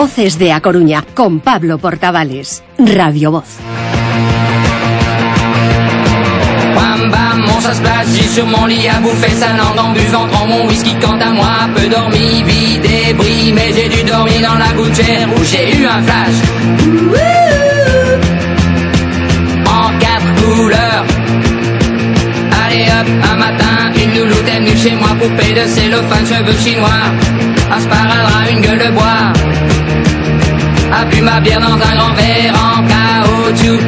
Voces de A Coruña, con Pablo Portavales. Radio Voz. Mon splash, j'ai sur mon lit à bouffer sa langue en buvant grand mon whisky. Quant à moi, peu dormi, vie débris, mais j'ai dû dormir dans la gouttière où j'ai eu un flash. En 4 couleurs. Allez hop, un matin, une louloute est venue chez moi, poupée de cellophane, cheveux chinois, un sparadrap, une gueule de bois, a bu ma bière dans un grand verre en caoutchouc.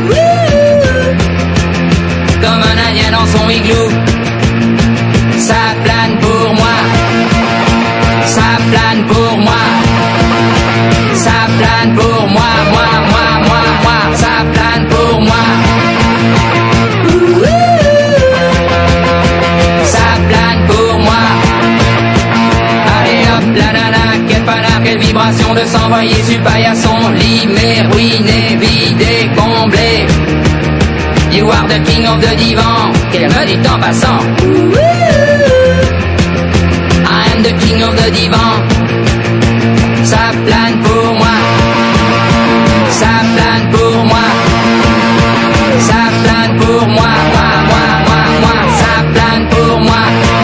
Comme un indien dans son igloo. Ça plane pour moi. Ça plane pour moi. Ça plane pour moi. Moi. Ça plane pour moi. Ça plane pour moi. Allez hop, la nana, quel panard, quelle vibration de s'envoyer sur paillasson. Limé, ruiné, vidé, comblé. You are the king of the divan, qu'elle me dit en passant. I am the king of the divan. Ça plane pour moi. Ça plane pour moi. Ça plane pour moi. Moi. Ça plane pour moi.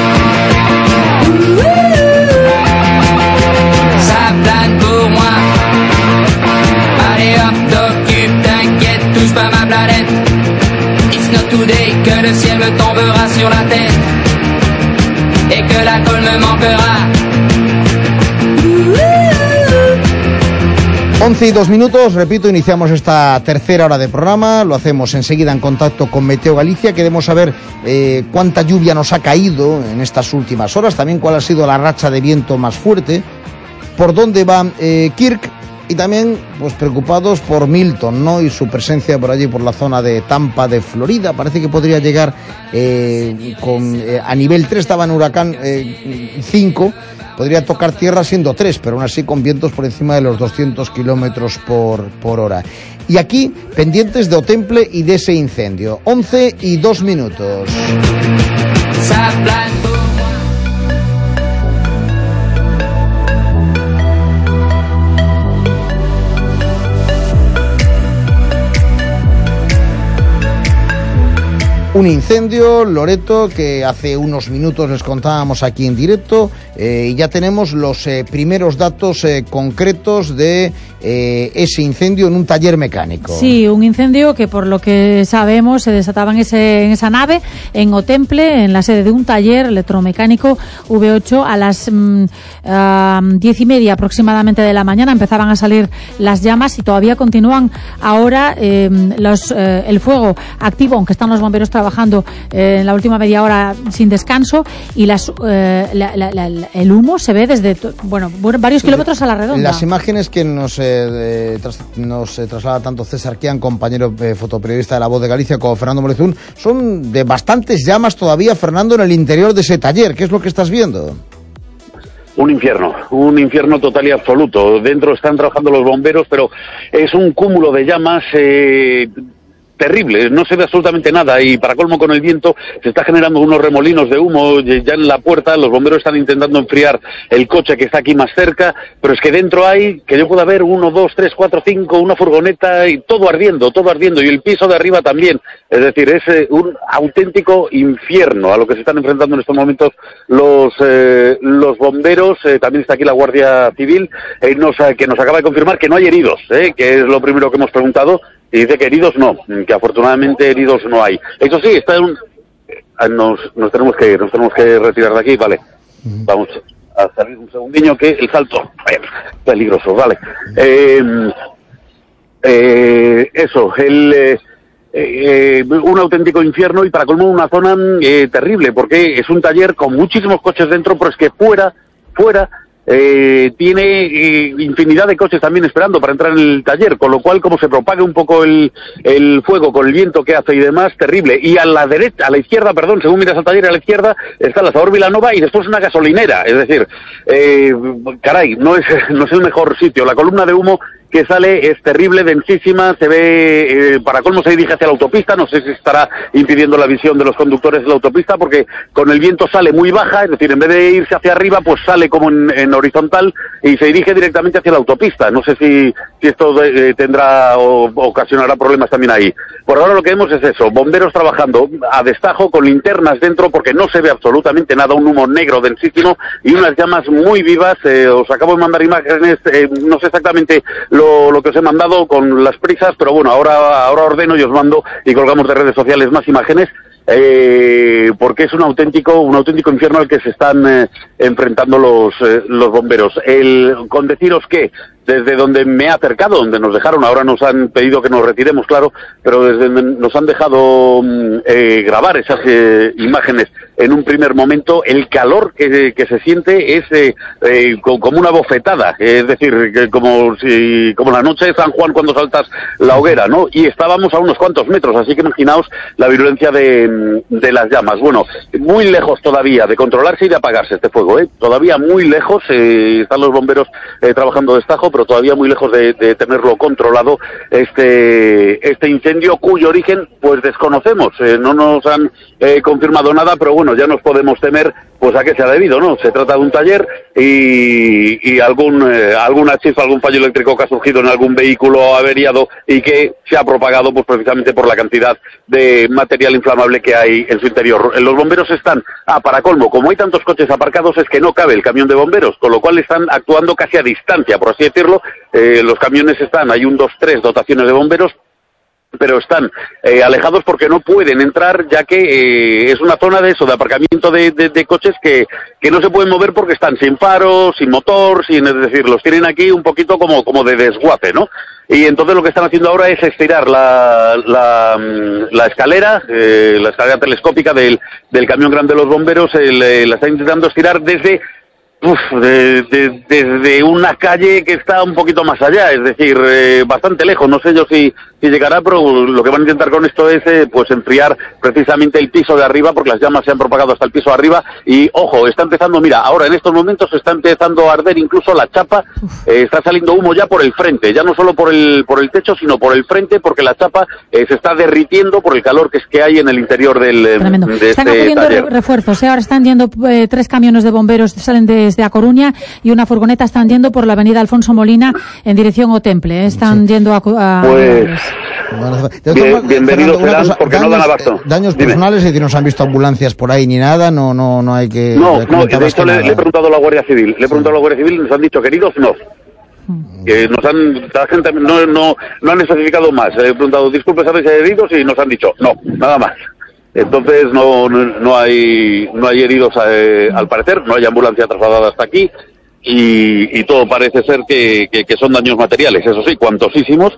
Ça plane pour moi. Allez hop, t'occupe, t'inquiète, touche pas ma planète. Not today, que le ciel me tombera sur la tête et que l'alcool me manquera. 11:02, repito, iniciamos esta tercera hora de programa, lo hacemos enseguida en contacto con Meteo Galicia, queremos saber cuánta lluvia nos ha caído en estas últimas horas, también cuál ha sido la racha de viento más fuerte, por dónde va Kirk. Y también, pues preocupados por Milton, ¿no? Y su presencia por allí, por la zona de Tampa, de Florida. Parece que podría llegar a nivel 3, estaba en huracán 5, podría tocar tierra siendo 3, pero aún así con vientos por encima de los 200 kilómetros por hora. Y aquí, pendientes de Otemple y de ese incendio. 11:02. Un incendio, Loreto, que hace unos minutos les contábamos aquí en directo, y ya tenemos los primeros datos concretos de ese incendio en un taller mecánico. Sí, un incendio que por lo que sabemos se desataba en esa nave, en Otemple, en la sede de un taller electromecánico V8 a las 10:30 aproximadamente de la mañana. Empezaban a salir las llamas y todavía continúan ahora el fuego activo, aunque están los bomberos trabajando en la última media hora sin descanso, y el humo se ve desde varios kilómetros a la redonda. Las imágenes que nos traslada tanto César Kian, compañero fotoperiodista de La Voz de Galicia, como Fernando Morezún, son de bastantes llamas todavía, Fernando, en el interior de ese taller. ¿Qué es lo que estás viendo? Un infierno total y absoluto. Dentro están trabajando los bomberos, pero es un cúmulo de llamas terrible, no se ve absolutamente nada, y para colmo con el viento se está generando unos remolinos de humo ya en la puerta. Los bomberos están intentando enfriar el coche que está aquí más cerca, pero es que dentro hay, que yo pueda ver, 1, 2, 3, 4, 5, una furgoneta, y todo ardiendo, y el piso de arriba también. Es decir, es un auténtico infierno a lo que se están enfrentando en estos momentos los bomberos. También está aquí la Guardia Civil, que nos acaba de confirmar que no hay heridos, que es lo primero que hemos preguntado. Y dice que heridos no, que afortunadamente heridos no hay. Eso sí, está en nos tenemos que retirar de aquí, vale. Vamos a salir un segundillo, que el salto, peligroso, vale. Un auténtico infierno, y para colmo una zona terrible, porque es un taller con muchísimos coches dentro, pero es que fuera tiene infinidad de coches también esperando para entrar en el taller, con lo cual, como se propaga un poco el fuego con el viento que hace y demás, terrible. Y a la izquierda, según miras al taller, a la izquierda está el Asador Vilanova y después una gasolinera. Es decir, no es el mejor sitio. La columna de humo que sale es terrible, densísima, se ve, para colmo se dirige hacia la autopista, no sé si estará impidiendo la visión de los conductores de la autopista, porque con el viento sale muy baja, es decir, en vez de irse hacia arriba, pues sale como en horizontal y se dirige directamente hacia la autopista. No sé si esto tendrá o ocasionará problemas también ahí. Por ahora lo que vemos es eso, bomberos trabajando a destajo con linternas dentro porque no se ve absolutamente nada, un humo negro densísimo y unas llamas muy vivas. Os acabo de mandar imágenes, no sé exactamente lo que os he mandado con las prisas, pero bueno, ahora ordeno y os mando y colgamos de redes sociales más imágenes. Porque es un auténtico infierno al que se están enfrentando los bomberos. Con deciros que desde donde me he acercado, donde nos dejaron, ahora nos han pedido que nos retiremos, claro, pero desde donde nos han dejado grabar esas imágenes en un primer momento, el calor que se siente es como una bofetada, es decir, como la noche de San Juan cuando saltas la hoguera, ¿no? Y estábamos a unos cuantos metros, así que imaginaos la virulencia de las llamas. Bueno, muy lejos todavía de controlarse y de apagarse este fuego, todavía muy lejos, están los bomberos trabajando de destajo, pero todavía muy lejos de tenerlo controlado este incendio, cuyo origen pues desconocemos, no nos han confirmado nada, pero bueno, ya nos podemos temer pues a qué se ha debido, ¿no? Se trata de un taller y alguna chispa, algún fallo eléctrico que ha surgido en algún vehículo averiado y que se ha propagado pues precisamente por la cantidad de material inflamable que hay en su interior. Los bomberos están, para colmo, como hay tantos coches aparcados, es que no cabe el camión de bomberos, con lo cual están actuando casi a distancia, por así decirlo. Los camiones hay 1, 2, 3 dotaciones de bomberos, pero están alejados porque no pueden entrar, ya que es una zona de aparcamiento de coches que no se pueden mover porque están sin faros, sin motor, es decir, los tienen aquí un poquito como de desguace, ¿no? Y entonces lo que están haciendo ahora es estirar la escalera telescópica del camión grande de los bomberos, la están intentando estirar desde una calle que está un poquito más allá, es decir, bastante lejos. No sé yo si llegará, pero lo que van a intentar con esto es pues enfriar precisamente el piso de arriba, porque las llamas se han propagado hasta el piso de arriba y, ojo, está empezando, mira, ahora en estos momentos está empezando a arder incluso la chapa, está saliendo humo ya por el frente, ya no solo por el techo, sino por el frente, porque la chapa se está derritiendo por el calor que hay en el interior de están acudiendo refuerzos, ahora están yendo 3 camiones de bomberos, salen desde A Coruña, y una furgoneta están yendo por la avenida Alfonso Molina en dirección Otemple, están yendo a bienvenidos serán porque no dan abasto. Daños personales, es decir, no se han visto ambulancias por ahí ni nada, no hay que... No, de hecho le he preguntado a la Guardia Civil, y nos han dicho, queridos, no. Que la gente no han especificado más. He preguntado, disculpe, ¿sabéis si hay heridos? Y nos han dicho, no, nada más. Entonces no hay heridos al parecer, no hay ambulancia trasladada hasta aquí y todo parece ser que son daños materiales, eso sí, cuantiosísimos,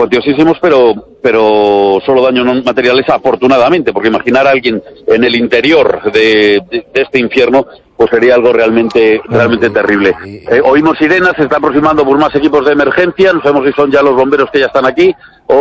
pero solo daños materiales afortunadamente, porque imaginar a alguien en el interior de este infierno pues sería algo realmente terrible. Oímos sirenas, se están aproximando por más equipos de emergencia, no sabemos si son ya los bomberos que ya están aquí o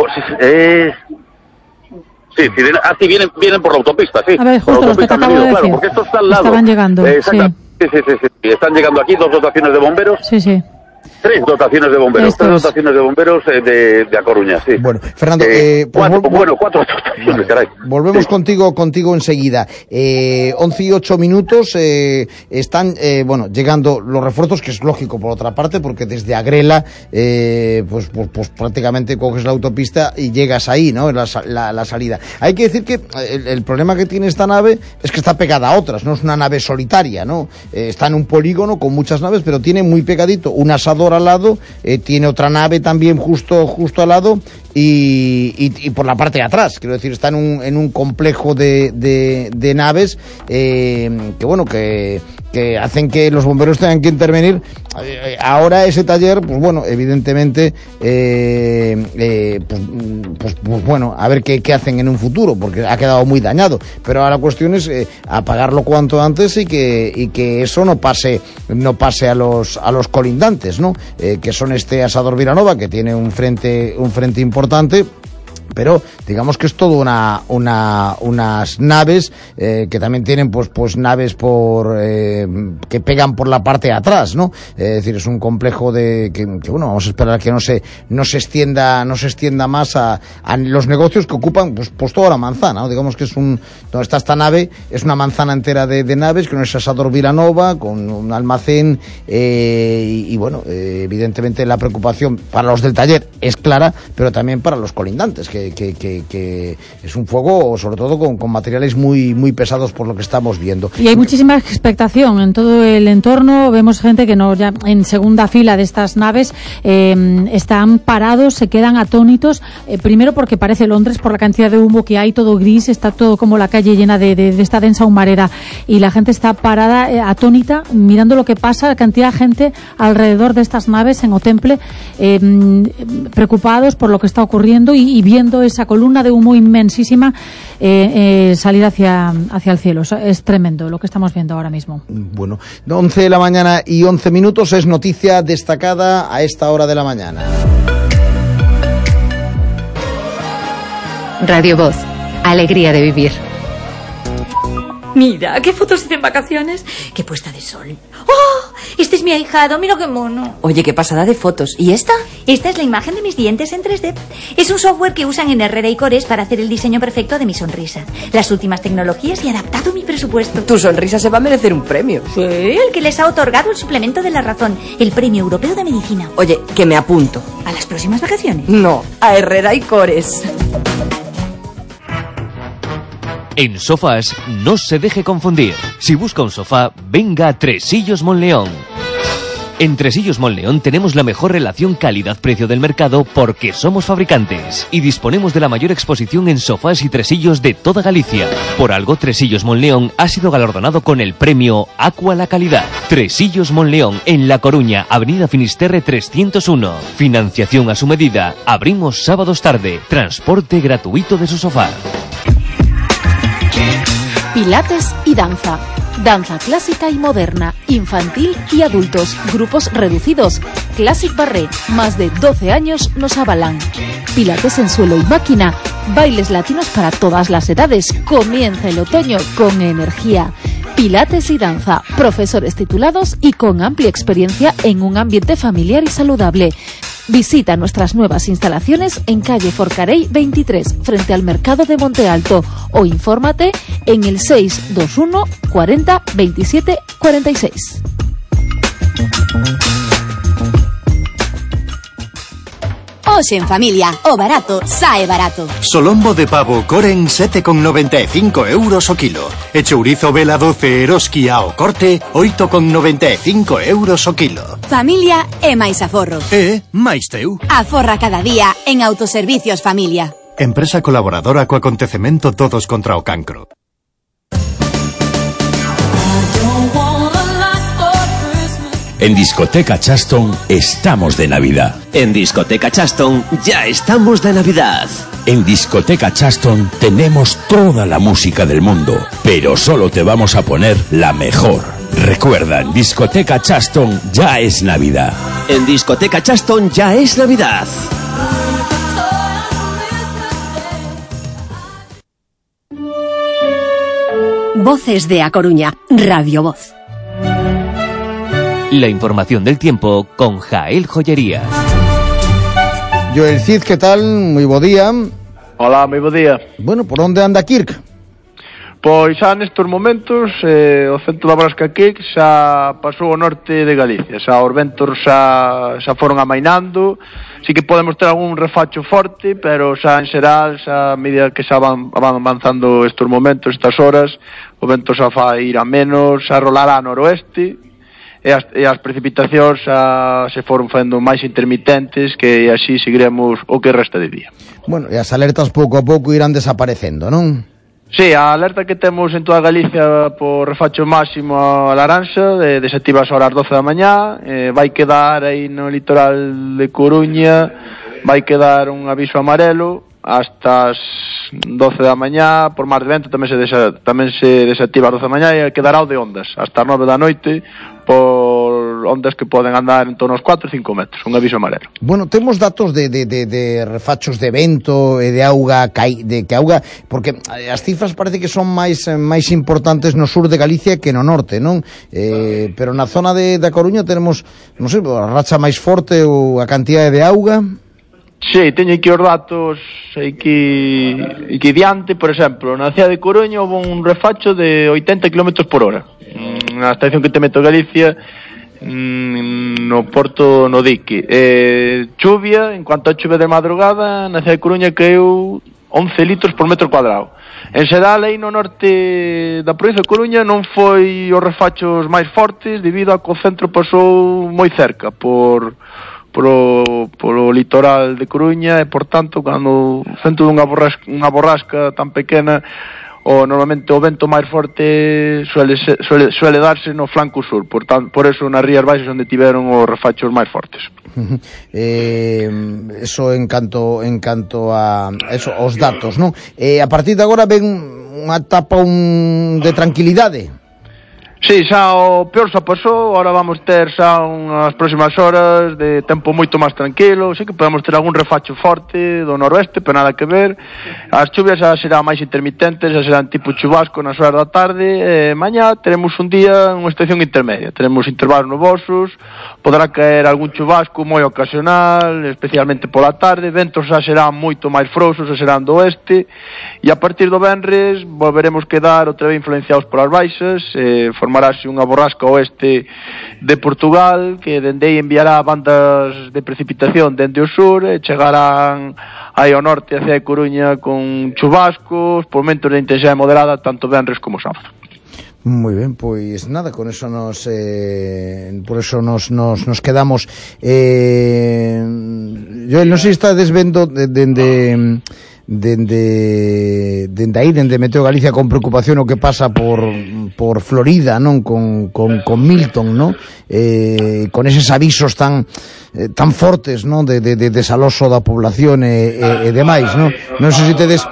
sí, vienen por la autopista, sí. A ver, justo los que te acabo de decir. Claro, porque esto está al lado. Estaban llegando, sí. Sí. Están llegando aquí 2 dotaciones de bomberos. Sí. 3 dotaciones de bomberos, 3 dotaciones de bomberos de A Coruña, sí. Bueno, Fernando, 4 dotaciones, caray. Volvemos contigo enseguida. 11:08 minutos, están, llegando los refuerzos, que es lógico por otra parte, porque desde Agrela, pues prácticamente coges la autopista y llegas ahí, ¿no? La salida. Hay que decir que el problema que tiene esta nave es que está pegada a otras, no es una nave solitaria, ¿no? Está en un polígono con muchas naves, pero tiene muy pegadito un asador al lado, tiene otra nave también justo al lado y por la parte de atrás, quiero decir, está en un complejo de naves que hacen que los bomberos tengan que intervenir. Ahora ese taller, pues bueno, evidentemente, a ver qué hacen en un futuro, porque ha quedado muy dañado. Pero ahora la cuestión es apagarlo cuanto antes y que eso no pase a los colindantes, ¿no? Que son este Asador Vilanova, que tiene un frente importante, pero digamos que es todo unas naves que también tienen pues naves que pegan por la parte de atrás, ¿no? Es decir, es un complejo que bueno, vamos a esperar que no se extienda más a los negocios que ocupan pues toda la manzana, ¿no? Digamos que donde está esta nave, es una manzana entera de naves, con ese asador Vilanova, con un almacén, y bueno, evidentemente la preocupación para los del taller es clara, pero también para los colindantes, que es un fuego sobre todo con materiales muy, muy pesados por lo que estamos viendo. Y hay muchísima expectación en todo el entorno. Vemos gente que ya en segunda fila de estas naves están parados, se quedan atónitos, primero porque parece Londres por la cantidad de humo que hay, todo gris, está todo como la calle llena de esta densa humareda, y la gente está parada atónita mirando lo que pasa, la cantidad de gente alrededor de estas naves en Otemple, preocupados por lo que está ocurriendo y viendo esa columna de humo inmensísima salir hacia el cielo. Es tremendo lo que estamos viendo ahora mismo. Bueno, 11 de la mañana y 11 minutos, es noticia destacada a esta hora de la mañana. Radio Voz, alegría de vivir. Mira, qué fotos hice en vacaciones. Qué puesta de sol. ¡Oh! Este es mi ahijado, mira qué mono. Oye, qué pasada de fotos. ¿Y esta? Esta es la imagen de mis dientes en 3D. Es un software que usan en Herrera y Cores para hacer el diseño perfecto de mi sonrisa. Las últimas tecnologías y adaptado a mi presupuesto. Tu sonrisa se va a merecer un premio. Sí, el que les ha otorgado el suplemento de la razón, el Premio Europeo de Medicina. Oye, que me apunto. ¿A las próximas vacaciones? No, a Herrera y Cores. En sofás, no se deje confundir. Si busca un sofá, venga a Tresillos Monleón. En Tresillos Monleón tenemos la mejor relación calidad-precio del mercado porque somos fabricantes y disponemos de la mayor exposición en sofás y tresillos de toda Galicia. Por algo, Tresillos Monleón ha sido galardonado con el premio Aqua la Calidad. Tresillos Monleón, en La Coruña, Avenida Finisterre 301. Financiación a su medida. Abrimos sábados tarde. Transporte gratuito de su sofá. Pilates y danza. Danza clásica y moderna, infantil y adultos, grupos reducidos. Classic Barré, más de 12 años nos avalan. Pilates en suelo y máquina, bailes latinos para todas las edades. Comienza el otoño con energía. Pilates y danza, profesores titulados y con amplia experiencia en un ambiente familiar y saludable. Visita nuestras nuevas instalaciones en calle Forcarey 23, frente al Mercado de Monte Alto, o infórmate en el 621 40 27 46. Hoxe en familia, o barato sae barato. Solombo de pavo Coren 7,95 € o kilo. E chourizo Vela 12 Eroski ao corte 8,95 € o kilo. Familia e máis aforro. E máis teu. Aforra cada día en Autoservicios Familia. Empresa colaboradora co acontecemento Todos contra o Cancro. En Discoteca Chaston estamos de Navidad. En Discoteca Chaston ya estamos de Navidad. En Discoteca Chaston tenemos toda la música del mundo, pero solo te vamos a poner la mejor. Recuerda, en Discoteca Chaston ya es Navidad. En Discoteca Chaston ya es Navidad. Voces de A Coruña, Radio Voz. La información del tiempo con Jael Joyería. Joel Cid, ¿qué tal? Moi bo día. Hola, moi bo día. Bueno, por onde anda Kirk? Pois xa nestes momentos o centro da Brasca Kirk xa pasou ao norte de Galicia, xa os ventos xa foron amainando. Sí que podemos ter algún refacho forte, pero xa en xeral, xa a medida que xa van avanzando estes momentos, estas horas, o vento xa vai ir a menos, xa rolará a noroeste. E as precipitacións se foron facendo máis intermitentes, que así seguiremos o que resta de día. Bueno, e as alertas pouco a pouco irán desaparecendo, non? Sí, a alerta que temos en toda Galicia por refacho máximo a laranxa, desactiva as 12 da mañá, vai quedar aí no litoral de Coruña, vai quedar un aviso amarelo hasta as 12 da mañá, por mar de vento tamén se desactiva as 12 da mañá, e quedará o de ondas hasta as 9 da noite por ondas que poden andar en torno aos 4 ou 5 metros, un aviso amarelo. Bueno, temos datos de refachos de vento e de auga, porque as cifras parece que son máis importantes no sur de Galicia que no norte, non? Pero na zona da Coruña tenemos, non sei, a racha máis forte ou a cantidade de auga. Sí, teño aquí os datos aquí diante, por exemplo, na cidade de Coruña houve un refacho de 80 km por hora. Na estación que te meto Galicia, no Porto no Dique. Chuvia, en cuanto a chuvia de madrugada, na cidade de Coruña caeu 11 litros por metro cuadrado. En xeral, aí no norte da provincia de Coruña non foi os refachos máis fortes debido a que o centro pasou moi cerca polo litoral de Coruña e, por tanto, cando o centro dunha borrasca tan pequena, normalmente o vento máis forte suele darse no flanco sur, por eso nas rías baixas onde tiveron os refachos máis fortes. Eso en canto a eso, os datos, non? A partir de agora ven unha etapa de tranquilidade. Sí, xa o peor xa pasou, ahora vamos ter xa unhas próximas horas de tempo moito máis tranquilo, sí que podemos ter algún refacho forte do noroeste, pero nada que ver. As chuvias xa serán máis intermitentes, xa serán tipo chubasco nas horas da tarde, mañá teremos un día unha estación intermedia, teremos intervalos nubosos, poderá caer algún chubasco moi ocasional, especialmente pola tarde, ventos xa serán moito máis frouxos, xa serán do oeste, e a partir do venres volveremos quedar outra vez influenciados polas baixas, formarase unha borrasca oeste de Portugal que dende aí enviará bandas de precipitación dende o sur e chegarán aí ao norte hacia a Coruña con chubascos, por momentos de intensidade moderada tanto venres como sábado. Moi ben, pois nada, con eso por eso nos quedamos. Yo non sei se estades vendo dende aí, dende Meteo Galicia, con preocupación o que pasa por Florida, non, con Milton, non, con eses avisos tan fortes, non, de desaloso da población e demais, non. Non sei se tedes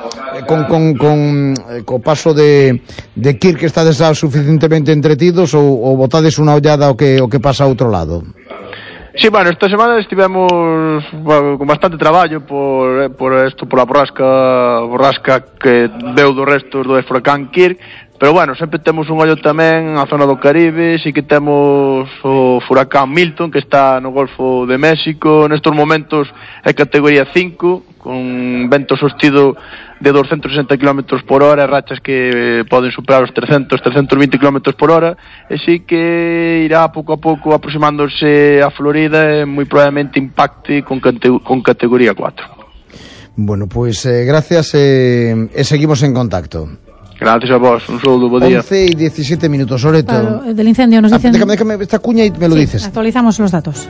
co paso de Kirk que estades suficientemente entretidos ou botades unha ollada ao que pasa a outro lado. Sí, bueno, esta semana estivemos con bastante traballo por a borrasca que veu do resto do furacán Kirk, pero bueno, sempre temos un ollo tamén na zona do Caribe, sí que temos o furacán Milton que está no Golfo de México, nestos momentos é categoría 5, con vento sostido de 260 km por hora e rachas que poden superar os 320 km por hora, e sí que irá pouco a pouco aproximándose a Florida e moi probablemente impacte con categoría 4. Bueno, pois gracias e seguimos en contacto. Gracias a vos, un saludo, bo día. 11 y 17 minutos, Loreto. Claro, del incendio nos dicen... Déjame esta cuña y me lo dices. Actualizamos los datos.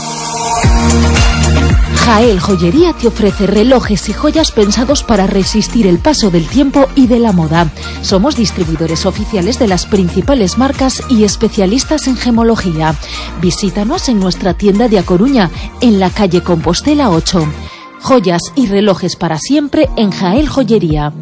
Jael Joyería te ofrece relojes y joyas pensados para resistir el paso del tiempo y de la moda. Somos distribuidores oficiales de las principales marcas y especialistas en gemología. Visítanos en nuestra tienda de A Coruña, en la calle Compostela 8. Joyas y relojes para siempre en Jael Joyería.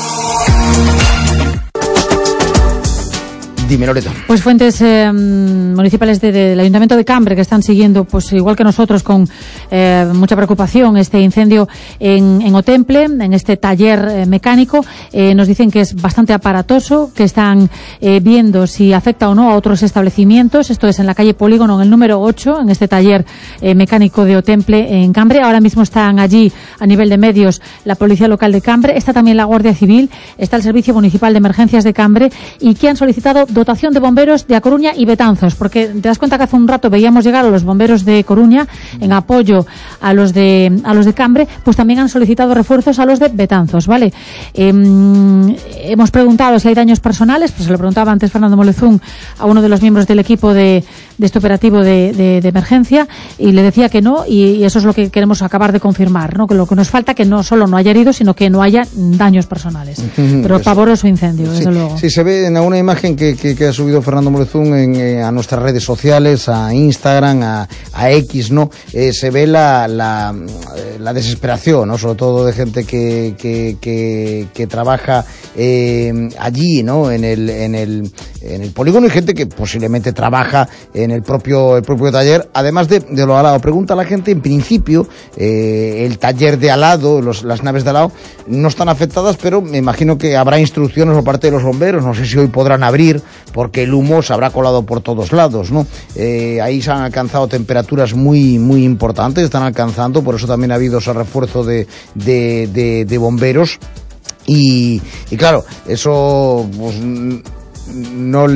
Dime, Loreto. Pues fuentes municipales del Ayuntamiento de Cambre que están siguiendo, pues igual que nosotros, con mucha preocupación este incendio en Otemple, en este taller mecánico. Nos dicen que es bastante aparatoso, que están viendo si afecta o no a otros establecimientos. Esto es en la calle Polígono, en el número 8, en este taller mecánico de Otemple, en Cambre. Ahora mismo están allí, a nivel de medios, la Policía Local de Cambre, está también la Guardia Civil, está el Servicio Municipal de Emergencias de Cambre, y que han solicitado dotación de bomberos de A Coruña y Betanzos, porque te das cuenta que hace un rato veíamos llegar a los bomberos de Coruña en apoyo a los de Cambre, pues también han solicitado refuerzos a los de Betanzos, ¿vale? Hemos preguntado si hay daños personales, pues se lo preguntaba antes Fernando Molezún a uno de los miembros del equipo de este operativo de emergencia, y le decía que no, y eso es lo que queremos acabar de confirmar, ¿no? Que lo que nos falta, que no solo no haya heridos, sino que no haya daños personales. Pero pavoroso incendio, desde luego. Sí, se ve en alguna imagen que ha subido Fernando Molezún a nuestras redes sociales, a Instagram, a X, ¿no? Se ve la desesperación, ¿no? Sobre todo de gente que trabaja allí, ¿no? En el polígono y gente que posiblemente trabaja en el propio taller, además de lo al lado. Pregunta a la gente, en principio, el taller de al lado, las naves de al lado, no están afectadas, pero me imagino que habrá instrucciones por parte de los bomberos, no sé si hoy podrán abrir, porque el humo se habrá colado por todos lados, ¿no? Ahí se han alcanzado temperaturas muy, muy importantes, están alcanzando, por eso también ha habido ese refuerzo de bomberos, y claro, eso pues no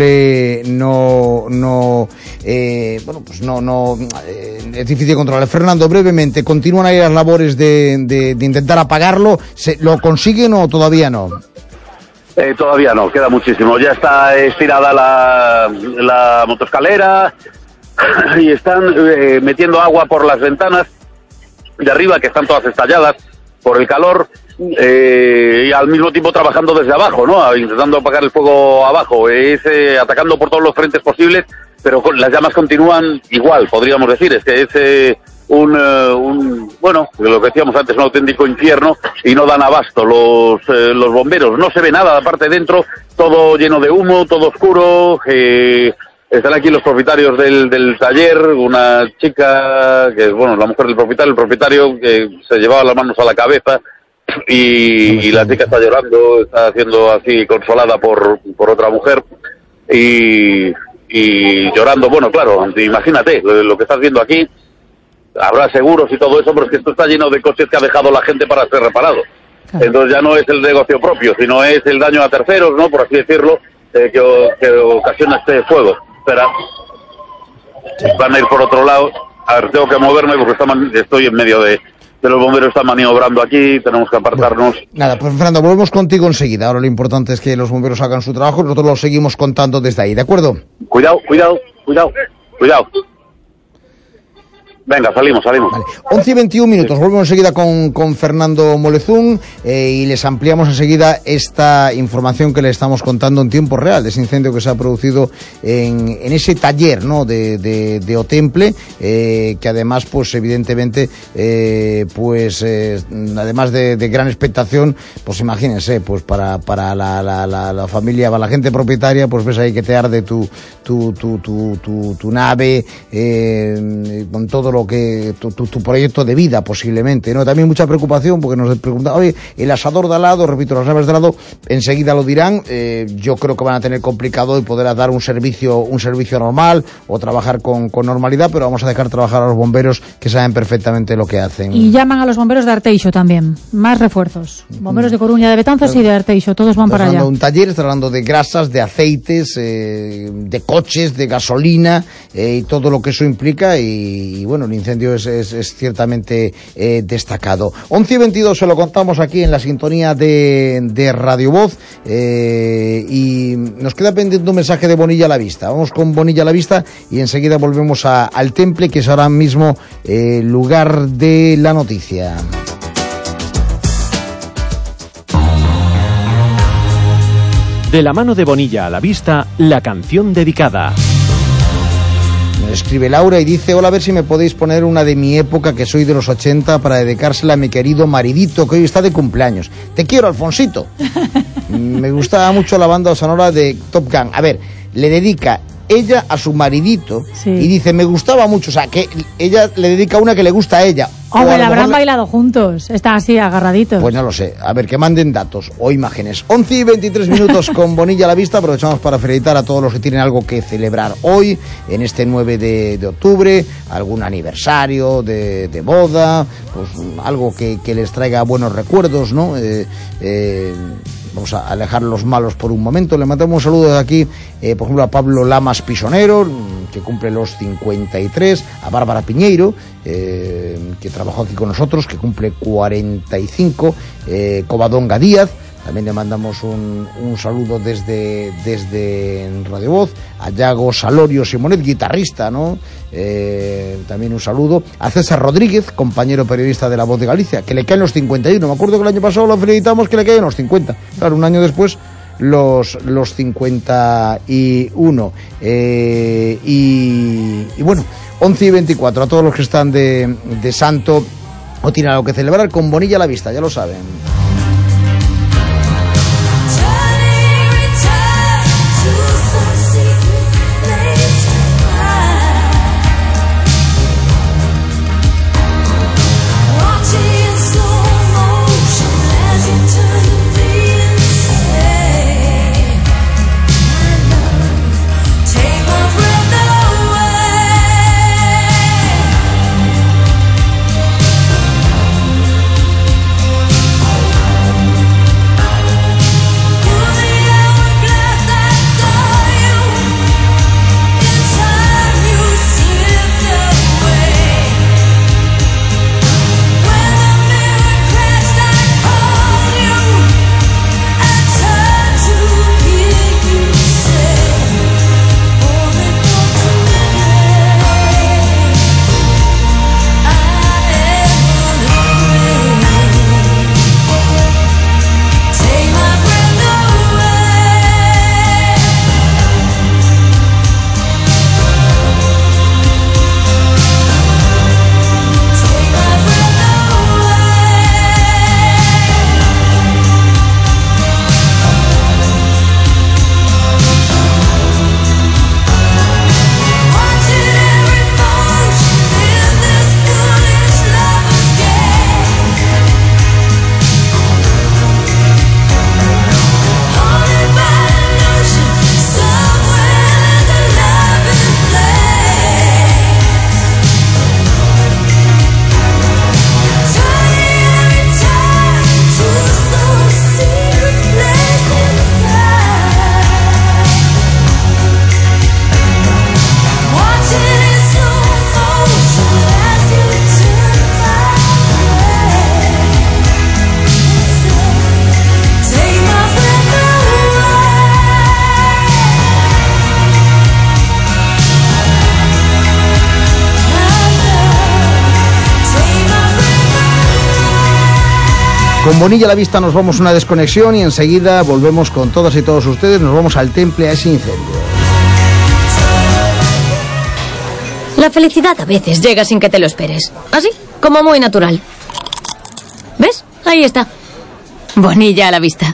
es difícil controlar. Fernando, brevemente, ¿continúan ahí las labores de intentar apagarlo? ¿Lo consiguen o todavía no? Todavía no, queda muchísimo. Ya está estirada la motoscalera y están metiendo agua por las ventanas de arriba, que están todas estalladas por el calor, y al mismo tiempo trabajando desde abajo, ¿no? Intentando apagar el fuego abajo, atacando por todos los frentes posibles, pero las llamas continúan igual, podríamos decir. Es que es bueno, lo que decíamos antes, un auténtico infierno, y no dan abasto los bomberos. No se ve nada, aparte dentro, todo lleno de humo, todo oscuro. Están aquí los propietarios del taller, una chica que es, bueno, la mujer del propietario, el propietario que se llevaba las manos a la cabeza, y la chica está llorando, está haciendo así, consolada por otra mujer, y llorando. Bueno, claro, imagínate lo que estás viendo aquí. Habrá seguros y todo eso, pero es que esto está lleno de coches que ha dejado la gente para ser reparado. Claro. Entonces ya no es el negocio propio, sino es el daño a terceros, ¿no? Por así decirlo, que ocasiona este fuego. Espera, van a ir por otro lado. A ver, tengo que moverme porque estoy en medio de los bomberos, están maniobrando aquí, tenemos que apartarnos. Bueno, nada, pues Fernando, volvemos contigo enseguida. Ahora lo importante es que los bomberos hagan su trabajo y nosotros lo seguimos contando desde ahí, ¿de acuerdo? Cuidado. Venga, salimos. Vale. 11:21, volvemos enseguida con Fernando Molezún, y les ampliamos enseguida esta información que le estamos contando en tiempo real, de ese incendio que se ha producido en ese taller, ¿no?, de Otemple, que además, pues evidentemente, además de gran expectación, pues imagínense, pues para la familia, para la gente propietaria, pues ves ahí que te arde tu nave, con todo lo que tu proyecto de vida posiblemente, ¿no? También mucha preocupación porque nos preguntan, oye, el asador de al lado, repito, las naves de al lado, enseguida lo dirán. Yo creo que van a tener complicado y poder dar un servicio normal o trabajar con normalidad, pero vamos a dejar trabajar a los bomberos, que saben perfectamente lo que hacen. Y llaman a los bomberos de Arteixo también, más refuerzos. Bomberos de Coruña, de Betanzos y de Arteixo, todos van para allá. Un taller, está hablando de grasas, de aceites, de coches, de gasolina, y todo lo que eso implica, y bueno, el incendio es ciertamente destacado. 11:22, se lo contamos aquí en la sintonía de Radio Voz, y nos queda pendiente un mensaje de Bonilla a la Vista. Vamos con Bonilla a la Vista y enseguida volvemos al Temple, que es ahora mismo lugar de la noticia. De la mano de Bonilla a la Vista, la canción dedicada. Me escribe Laura y dice: hola, a ver si me podéis poner una de mi época, que soy de los 80, para dedicársela a mi querido maridito, que hoy está de cumpleaños. Te quiero, Alfonsito. Me gustaba mucho la banda sonora de Top Gun. A ver, le dedica ella a su maridito, sí, y dice, me gustaba mucho, o sea, que ella le dedica una que le gusta a ella. Hombre, la habrán bailado juntos, están así agarraditos. Pues no lo sé, a ver, que manden datos o imágenes. 11:23 con Bonilla a la Vista. Aprovechamos para felicitar a todos los que tienen algo que celebrar hoy, en este 9 de octubre, algún aniversario de boda, pues algo que les traiga buenos recuerdos, ¿no? Vamos a alejar los malos por un momento. Le mandamos un saludo de aquí, por ejemplo, a Pablo Lamas Pisonero, que cumple los 53, a Bárbara Piñeiro, que trabajó aquí con nosotros, que cumple 45, Covadonga Díaz. También le mandamos un saludo desde Radio Voz, a Yago Salorio Simonet, guitarrista, ¿no? También un saludo a César Rodríguez, compañero periodista de La Voz de Galicia, que le caen los 51. Me acuerdo que el año pasado lo felicitamos, que le caen los 50. Claro, un año después los 51. Y bueno, 11:24, a todos los que están de santo o tienen algo que celebrar, con Bonilla a la Vista, ya lo saben. Con Bonilla a la vista nos vamos a una desconexión y enseguida volvemos con todas y todos ustedes. Nos vamos al temple, a ese incendio. La felicidad a veces llega sin que te lo esperes. Así, como muy natural. ¿Ves? Ahí está. Bonilla a la vista.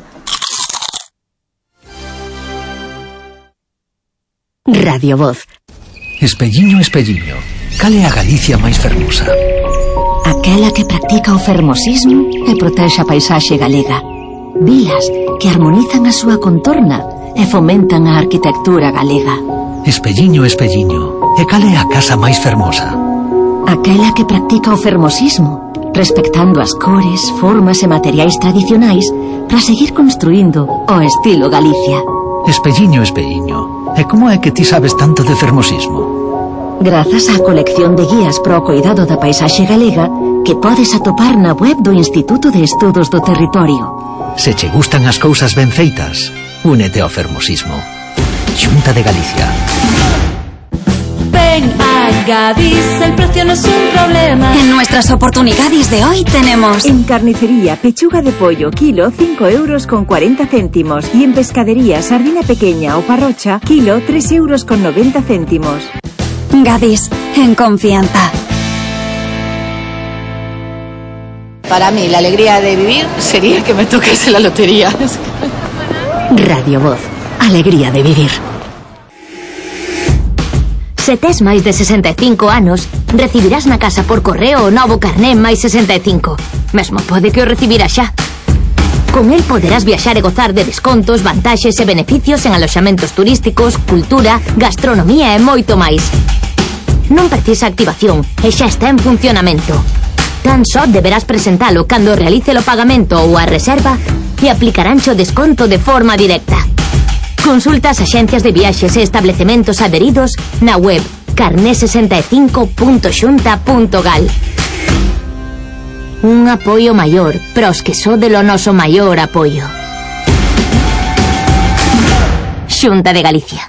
Radio Voz. Espelliño, espelliño, cal é a Galicia máis fermosa? Aquela que practica o fermosismo e protexe a paisaxe galega. Vilas que armonizan a súa contorna e fomentan a arquitectura galega. Espelliño, espelliño, e cal é a casa máis fermosa? Aquela que practica o fermosismo, respectando as cores, formas e materiais tradicionais para seguir construindo o estilo Galicia. Espelliño, espelliño, e como é que ti sabes tanto de fermosismo? Grazas á colección de guías pro cuidado da paisaxe galega que podes atopar na web do Instituto de Estudos do Territorio. Se che gustan as cousas ben feitas, únete ao fermosismo. Xunta de Galicia. Ven a Gadis, el precio no es un problema. En nuestras oportunidades de hoy tenemos... En carnicería, pechuga de pollo, kilo, 5,40 €. Y en pescadería, sardina pequeña o parrocha, kilo, 3,90 €. Gadis, en confianza. Para mí, la alegría de vivir sería que me tocase la lotería. Radio Voz. Alegría de vivir. Se tes máis de 65 anos, recibirás na casa por correo o novo carné máis 65. Mesmo pode que o recibirás xa. Con el poderás viaxar e gozar de descontos, vantaxes e beneficios en aloxamentos turísticos, cultura, gastronomía e moito máis. Non precisa activación e xa está en funcionamento. Tan só deberás presentalo cando realice o pagamento ou a reserva e aplicaránche o desconto de forma directa. Consulta as axencias de viaxes e establecementos adheridos na web carné65.xunta.gal. Un apoio maior para os que sode lo noso maior apoio. Xunta de Galicia.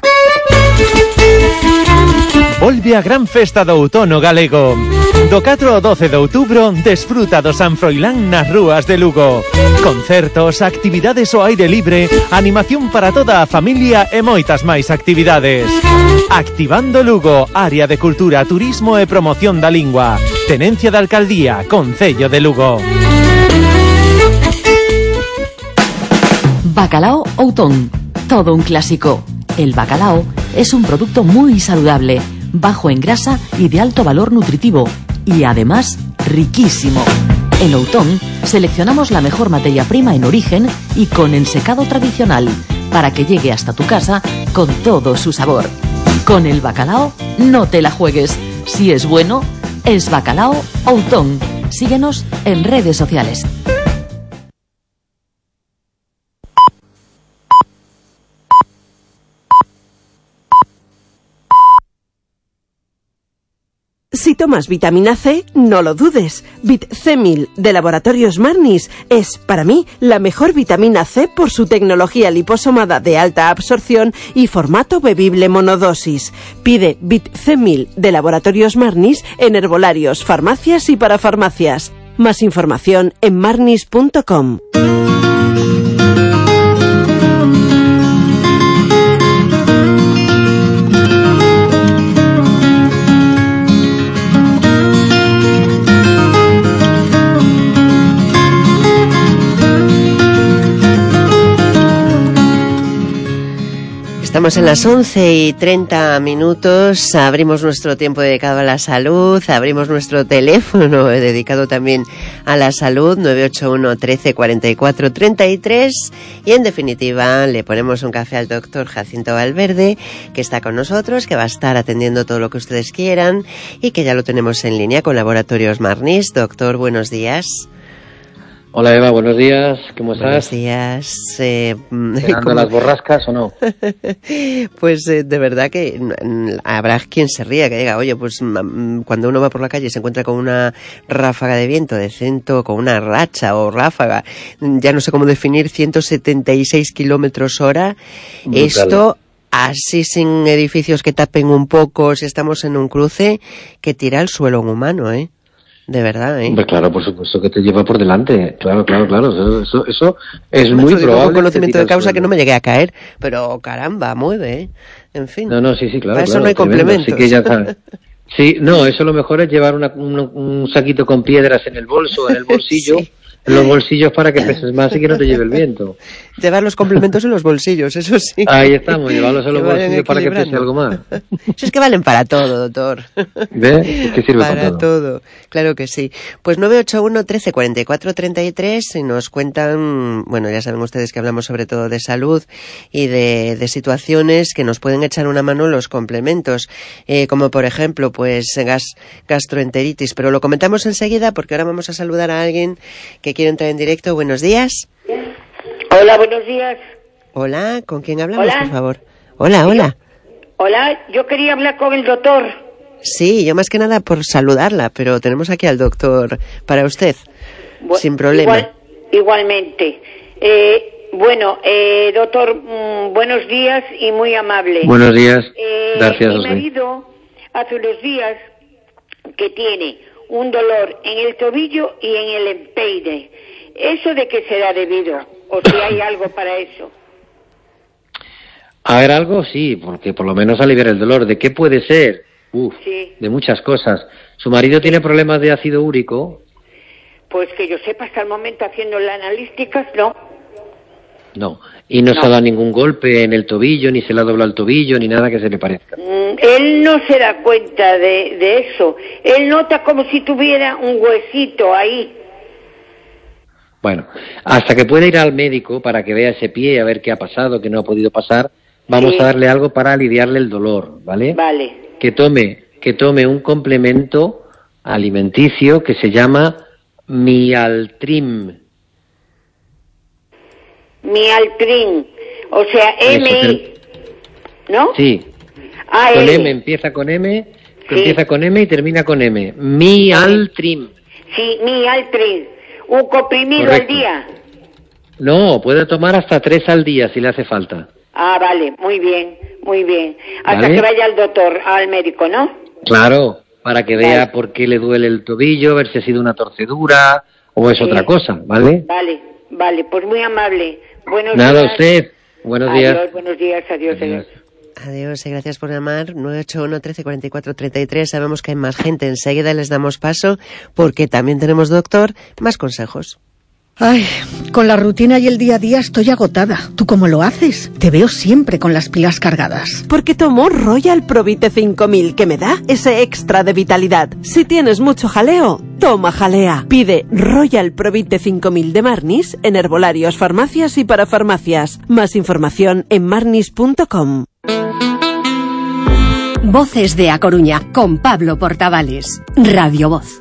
Volve a gran festa do outono galego. Do 4 ao 12 de outubro, desfruta do San Froilán nas rúas de Lugo. Concertos, actividades ao aire libre, animación para toda a familia e moitas máis actividades. Activando Lugo, área de cultura, turismo e promoción da lingua. Tenencia de Alcaldía, Concello de Lugo. Bacalao Outón, todo un clásico. El bacalao es un producto muy saludable, bajo en grasa y de alto valor nutritivo, y además riquísimo. En Outón seleccionamos la mejor materia prima en origen y con ensecado tradicional, para que llegue hasta tu casa con todo su sabor. Con el bacalao no te la juegues. Si es bueno, es Bacalao Outón. Síguenos en redes sociales. Si tomas vitamina C, no lo dudes. Bit-C-1000 de Laboratorios Marnis es, para mí, la mejor vitamina C por su tecnología liposomada de alta absorción y formato bebible monodosis. Pide Bit-C-1000 de Laboratorios Marnis en herbolarios, farmacias y parafarmacias. Más información en marnis.com. Estamos en las 11:30, abrimos nuestro tiempo dedicado a la salud, abrimos nuestro teléfono dedicado también a la salud, 981 13 44 33, y en definitiva le ponemos un café al doctor Jacinto Valverde, que está con nosotros, que va a estar atendiendo todo lo que ustedes quieran y que ya lo tenemos en línea con Laboratorios Marnis. Doctor, buenos días. Hola Eva, buenos días, ¿cómo estás? Buenos días. ¿Esperando las borrascas o no? Pues de verdad que habrá quien se ría, que diga, oye, pues cuando uno va por la calle y se encuentra con una ráfaga de viento de con una racha o ráfaga, ya no sé cómo definir, 176 kilómetros hora. Brutal. Esto, así sin edificios que tapen un poco, si estamos en un cruce, que tira al suelo un humano, ¿eh? De verdad, ¿eh? Hombre, claro, por supuesto que te lleva por delante. Claro. Eso es muy Con probable. Conocimiento de causa que no me llegué a caer, pero caramba, mueve, ¿eh? En fin. No, sí, claro. Para eso no hay complementos. Así que ya sabes. Sí, no, eso lo mejor es llevar un saquito con piedras en el bolso, en el bolsillo, sí. En los bolsillos para que peses más y que no te lleve el viento. Llevar los complementos en los bolsillos, eso sí. Ahí estamos, llevarlos en los bolsillos para que pese algo más. Eso es que valen para todo, doctor. ¿Ves? Es que sirve para todo. Claro que sí. Pues 981 13 44 33 y nos cuentan, bueno, ya saben ustedes que hablamos sobre todo de salud y de situaciones que nos pueden echar una mano los complementos, como por ejemplo, pues gastroenteritis, pero lo comentamos enseguida porque ahora vamos a saludar a alguien que quiere entrar en directo. Buenos días. Hola, buenos días. Hola, ¿con quién hablamos, Hola. por favor? Hola. Hola, yo quería hablar con el doctor. Sí, yo más que nada por saludarla, pero tenemos aquí al doctor para usted, sin problema. Igualmente. Doctor, buenos días y muy amable. Buenos días, gracias. Mi marido hace unos días que tiene un dolor en el tobillo y en el empeine. ¿Eso de qué será debido? ¿O si hay algo para eso? A ver, algo sí, porque por lo menos aliviar el dolor. ¿De qué puede ser? Sí. De muchas cosas. ¿Su marido tiene problemas de ácido úrico? Pues que yo sepa, hasta el momento haciendo las analíticas, no. No. ¿Y no se ha dado ningún golpe en el tobillo, ni se le ha doblado el tobillo, ni nada que se le parezca? Él no se da cuenta de eso. Él nota como si tuviera un huesito ahí. Bueno, hasta que pueda ir al médico para que vea ese pie, a ver qué ha pasado, qué no ha podido pasar, vamos a darle algo para aliviarle el dolor, ¿vale? Vale. Que tome un complemento alimenticio que se llama Mialtrim. Mialtrim, o sea, M-I, ¿no? Sí. Con M, empieza con M, empieza con M y termina con M. Mialtrim. Sí, Mialtrim. ¿Un comprimido al día? No, puede tomar hasta 3 al día si le hace falta. Ah, vale, muy bien. Hasta ¿Vale? que vaya al doctor, al médico, ¿no? Claro, para que vea por qué le duele el tobillo, ver si ha sido una torcedura o es otra cosa, ¿vale? Vale, pues muy amable. Buenos Nada, días. usted. Buenos días. Buenos días, adiós. Adiós y gracias por llamar. 981 13 44 33. Sabemos que hay más gente. Enseguida les damos paso porque también tenemos, doctor, más consejos. Ay, con la rutina y el día a día estoy agotada. ¿Tú cómo lo haces? Te veo siempre con las pilas cargadas. Porque tomo Royal Provite 5000, que me da ese extra de vitalidad. Si tienes mucho jaleo, toma jalea. Pide Royal Provite 5000 de Marnis en herbolarios, farmacias y parafarmacias. Más información en marnis.com. Voces de A Coruña con Pablo Portavales. Radio Voz.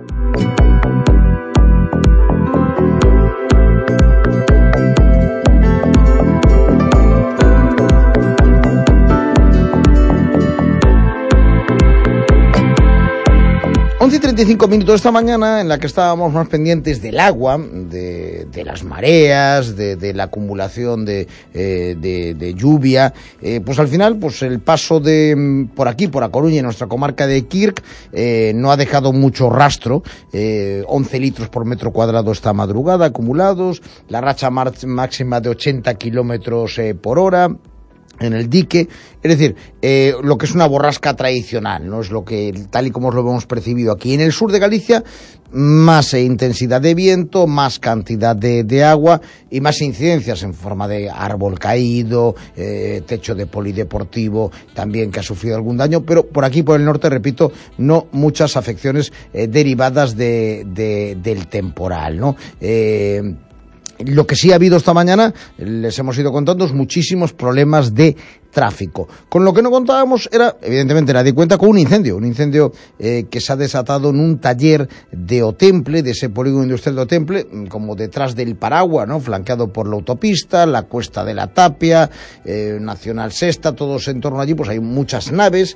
Y 35 minutos esta mañana en la que estábamos más pendientes del agua, de las mareas, de la acumulación de lluvia. Pues al final, pues el paso por aquí, por A Coruña, en nuestra comarca de Quirk, no ha dejado mucho rastro. 11 litros por metro cuadrado esta madrugada acumulados, la racha máxima de 80 kilómetros por hora en el dique, es decir, lo que es una borrasca tradicional, no es lo que tal y como lo hemos percibido aquí. En el sur de Galicia, más intensidad de viento, más cantidad de agua y más incidencias en forma de árbol caído, techo de polideportivo también que ha sufrido algún daño, pero por aquí, por el norte, repito, no muchas afecciones derivadas del temporal, ¿no? Lo que sí ha habido esta mañana, les hemos ido contando, es muchísimos problemas de tráfico. Con lo que no contábamos era, evidentemente, nadie cuenta con un incendio que se ha desatado en un taller de Otemple, de ese polígono industrial de Otemple, como detrás del Paragua, ¿no? Flanqueado por la autopista, la Cuesta de la Tapia, Nacional Sexta, todos en torno allí, pues hay muchas naves,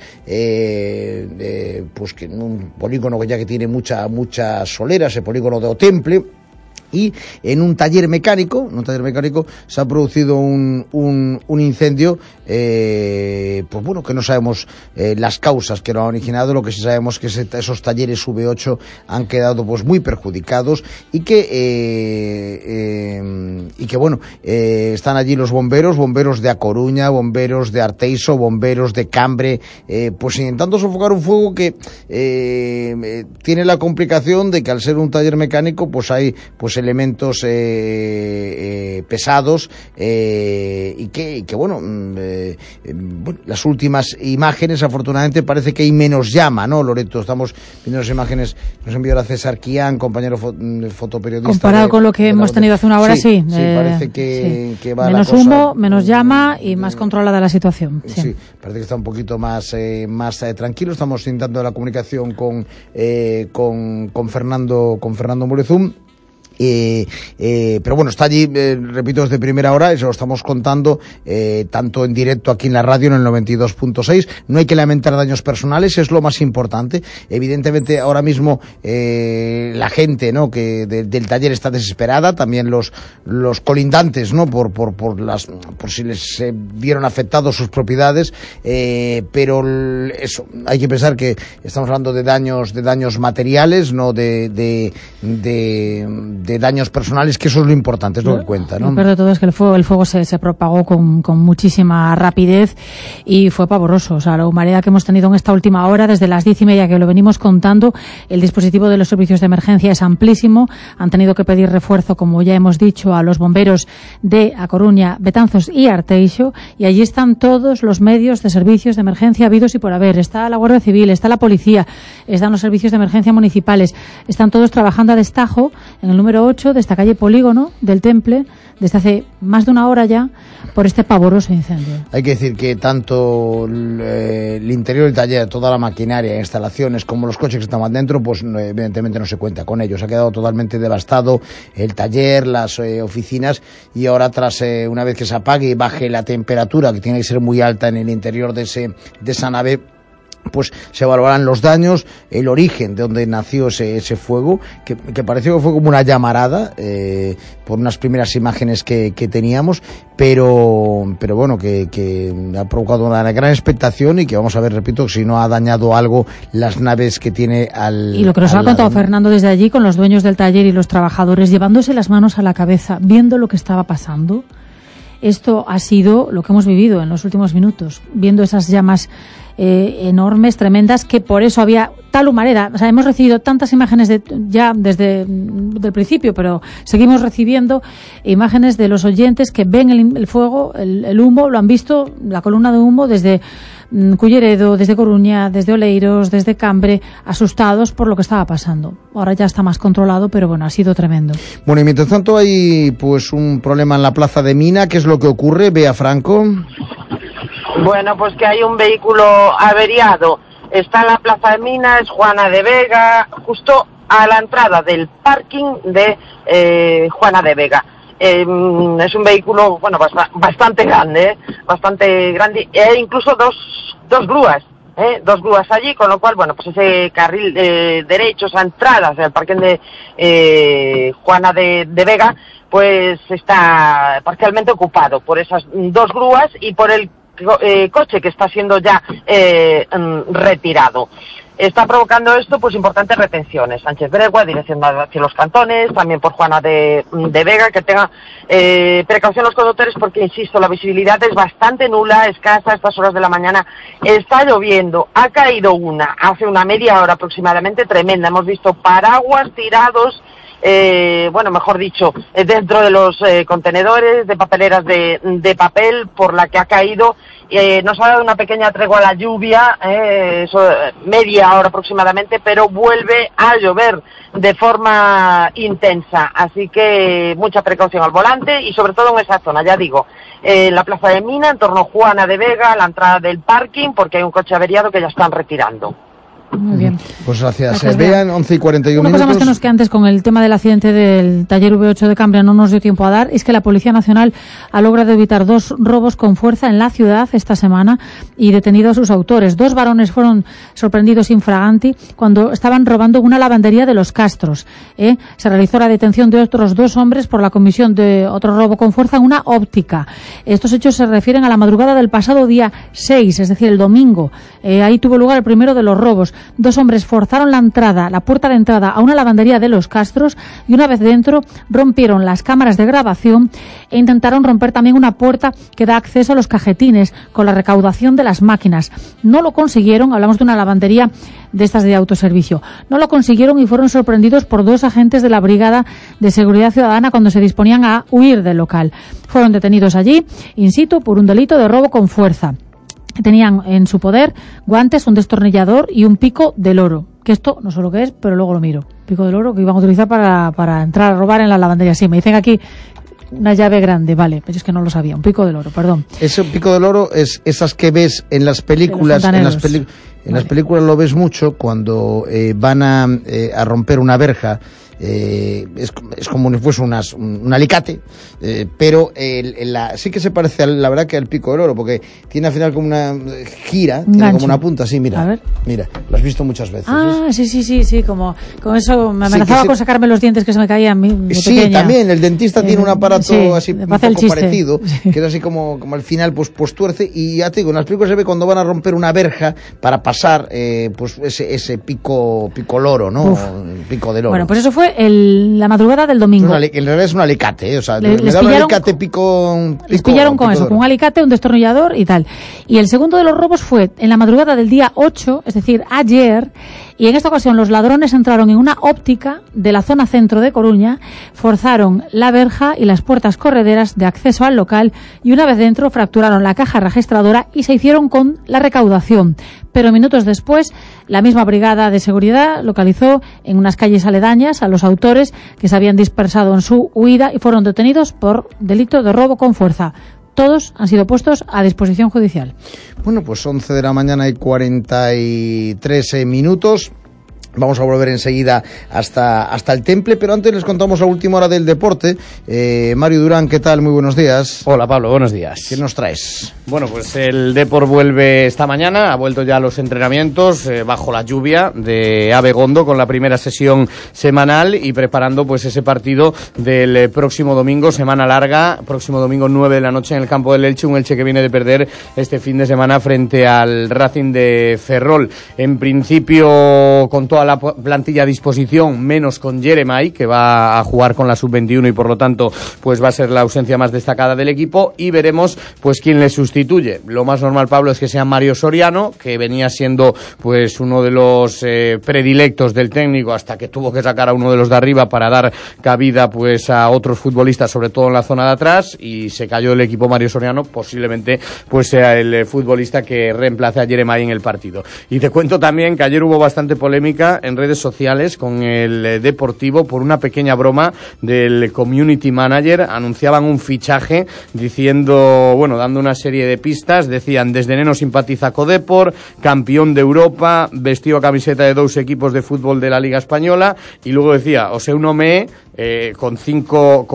pues que un polígono que ya que tiene mucha solera, ese polígono de Otemple. y en un taller mecánico se ha producido un incendio, pues bueno, que no sabemos las causas que lo han originado. Lo que sí sabemos que esos talleres V8 han quedado pues muy perjudicados y que bueno, están allí los bomberos de A Coruña, bomberos de Arteixo, bomberos de Cambre, pues intentando sofocar un fuego que tiene la complicación de que al ser un taller mecánico pues hay pues elementos pesados y que bueno, las últimas imágenes afortunadamente parece que hay menos llama, ¿no, Loreto? Estamos viendo las imágenes, nos envió la César Quián, compañero fotoperiodista. Comparado con lo que hemos tenido hace una hora, sí. Parece que va menos la cosa, humo, menos llama y más controlada la situación. Sí, parece que está un poquito más tranquilo. Estamos intentando la comunicación con Fernando Morezum. Pero bueno, está allí, repito, desde primera hora, y se lo estamos contando tanto en directo aquí en la radio, en el 92.6. No hay que lamentar daños personales, es lo más importante. Evidentemente, ahora mismo la gente, ¿no?, que del taller está desesperada, también los colindantes, ¿no?, por si les vieron afectados sus propiedades, pero eso, hay que pensar que estamos hablando de daños materiales, no de daños personales, que eso es lo importante, es lo que cuenta, ¿no? Lo peor de todo es que el fuego se propagó con muchísima rapidez y fue pavoroso. O sea, la humareda que hemos tenido en esta última hora, desde las 10:30 que lo venimos contando, el dispositivo de los servicios de emergencia es amplísimo. Han tenido que pedir refuerzo, como ya hemos dicho, a los bomberos de A Coruña, Betanzos y Arteixo, y allí están todos los medios de servicios de emergencia habidos y por haber. Está la Guardia Civil, está la policía, están los servicios de emergencia municipales, están todos trabajando a destajo en el número 8 de esta calle Polígono del Temple desde hace más de una hora ya por este pavoroso incendio. Hay que decir que tanto el interior del taller, toda la maquinaria, instalaciones, como los coches que estaban dentro, pues evidentemente no se cuenta con ellos. Ha quedado totalmente devastado el taller, las oficinas, y ahora una vez que se apague y baje la temperatura, que tiene que ser muy alta en el interior de esa nave, pues se evaluarán los daños, el origen de donde nació ese fuego, que pareció que fue como una llamarada, por unas primeras imágenes que teníamos, pero bueno, que ha provocado una gran expectación y que vamos a ver, repito, si no ha dañado algo las naves que tiene Y lo que nos ha contado Fernando desde allí, con los dueños del taller y los trabajadores llevándose las manos a la cabeza, viendo lo que estaba pasando. Esto ha sido lo que hemos vivido en los últimos minutos, viendo esas llamas enormes, tremendas, que por eso había tal humareda. O sea, hemos recibido tantas imágenes ya desde el principio, pero seguimos recibiendo imágenes de los oyentes que ven el fuego, el humo, lo han visto, la columna de humo desde Culleredo, desde Coruña, desde Oleiros, desde Cambre, asustados por lo que estaba pasando. Ahora ya está más controlado, pero bueno, ha sido tremendo. Bueno, y mientras tanto hay pues un problema en la plaza de Mina. ¿Qué es lo que ocurre, Bea Franco? Bueno, pues que hay un vehículo averiado. Está en la plaza de Mina, es Juana de Vega, justo a la entrada del parking de Juana de Vega. Es un vehículo, bueno, bastante grande, e incluso dos grúas. Dos grúas allí, con lo cual, bueno, pues ese carril derecho, esa entrada hacia el parking de Juana de Vega, pues está parcialmente ocupado por esas dos grúas y por el coche que está siendo ya retirado. Está provocando esto pues importantes retenciones. Sánchez Bregua, dirección hacia los cantones, también por Juana de Vega, que tenga precaución los conductores porque, insisto, la visibilidad es bastante nula, escasa a estas horas de la mañana. Está lloviendo, ha caído hace una media hora aproximadamente, tremenda. Hemos visto paraguas tirados, bueno, mejor dicho, dentro de los contenedores de papeleras de papel por la que ha caído. Nos ha dado una pequeña tregua a la lluvia, media hora aproximadamente, pero vuelve a llover de forma intensa, así que mucha precaución al volante y sobre todo en esa zona, ya digo, la plaza de Mina, en torno a Juana de Vega, la entrada del parking, porque hay un coche averiado que ya están retirando. Muy bien. Pues gracias. Vean, 11:41 Una cosa más que nos queda antes con el tema del accidente del taller V8 de Cambria, no nos dio tiempo a dar, es que la Policía Nacional ha logrado evitar 2 robos con fuerza en la ciudad esta semana y detenido a sus autores. 2 varones fueron sorprendidos infraganti cuando estaban robando una lavandería de Los Castros. Se realizó la detención de otros 2 hombres por la comisión de otro robo con fuerza en una óptica. Estos hechos se refieren a la madrugada del pasado día 6, es decir, el domingo. Ahí tuvo lugar el primero de los robos. 2 hombres forzaron la puerta de entrada a una lavandería de Los Castros y una vez dentro rompieron las cámaras de grabación e intentaron romper también una puerta que da acceso a los cajetines con la recaudación de las máquinas. No lo consiguieron, hablamos de una lavandería de estas de autoservicio. No lo consiguieron y fueron sorprendidos por 2 agentes de la Brigada de Seguridad Ciudadana cuando se disponían a huir del local. Fueron detenidos allí, in situ, por un delito de robo con fuerza. Tenían en su poder guantes, un destornillador y un pico de loro. Que esto no sé lo que es, pero luego lo miro. Pico de loro que iban a utilizar para entrar a robar en la lavandería. Sí, me dicen aquí una llave grande, vale, pero es que no lo sabía. Un pico de loro, perdón. Ese pico de loro es esas que ves en las películas. En las películas lo ves mucho cuando van a romper una verja. Es como si fuese un alicate, pero sí que se parece la verdad que al pico del oro, porque tiene al final como una gira, tiene como una punta así, mira, lo has visto muchas veces. Sí, como con eso me amenazaba con sacarme los dientes que se me caían de sí, pequeña. También el dentista tiene un aparato así un poco parecido, que es así como al final pues tuerce, y ya te digo, en las películas se ve cuando van a romper una verja para pasar pues ese pico loro, ¿no? El pico del oro. Bueno, pues eso fue la madrugada del domingo. En realidad es un alicate, o sea, les da un alicate pico. Les pillaron con eso, con un alicate, un destornillador y tal. Y el segundo de los robos fue en la madrugada del día 8, es decir, ayer, y en esta ocasión los ladrones entraron en una óptica de la zona centro de Coruña, forzaron la verja y las puertas correderas de acceso al local y una vez dentro fracturaron la caja registradora y se hicieron con la recaudación. Pero minutos después, la misma brigada de seguridad localizó en unas calles aledañas a los autores que se habían dispersado en su huida y fueron detenidos por delito de robo con fuerza. Todos han sido puestos a disposición judicial. Bueno, pues 11 de la mañana y 43 minutos. Vamos a volver enseguida hasta el Temple, pero antes les contamos la última hora del deporte. Mario Durán, ¿qué tal? Muy buenos días. Hola Pablo, buenos días. ¿Qué nos traes? Bueno, pues el Depor vuelve esta mañana, ha vuelto ya a los entrenamientos bajo la lluvia de Abegondo con la primera sesión semanal y preparando pues ese partido del próximo domingo, semana larga, próximo domingo 9 de la noche en el campo del Elche, un Elche que viene de perder este fin de semana frente al Racing de Ferrol. En principio con toda la plantilla a disposición, menos con Jeremai, que va a jugar con la sub-21 y por lo tanto pues va a ser la ausencia más destacada del equipo, y veremos pues quién le sustituye. Lo más normal, Pablo, es que sea Mario Soriano, que venía siendo pues uno de los predilectos del técnico hasta que tuvo que sacar a uno de los de arriba para dar cabida pues a otros futbolistas, sobre todo en la zona de atrás, y se cayó el equipo Mario Soriano, posiblemente pues sea el futbolista que reemplace a Jeremai en el partido. Y te cuento también que ayer hubo bastante polémica en redes sociales con el Deportivo por una pequeña broma del community manager. Anunciaban un fichaje diciendo, bueno, dando una serie de pistas, decían: desde neno simpatiza co Depor, campeón de Europa, vestido a camiseta de 2 equipos de fútbol de la Liga Española, y luego decía, o sea, uno me con cinco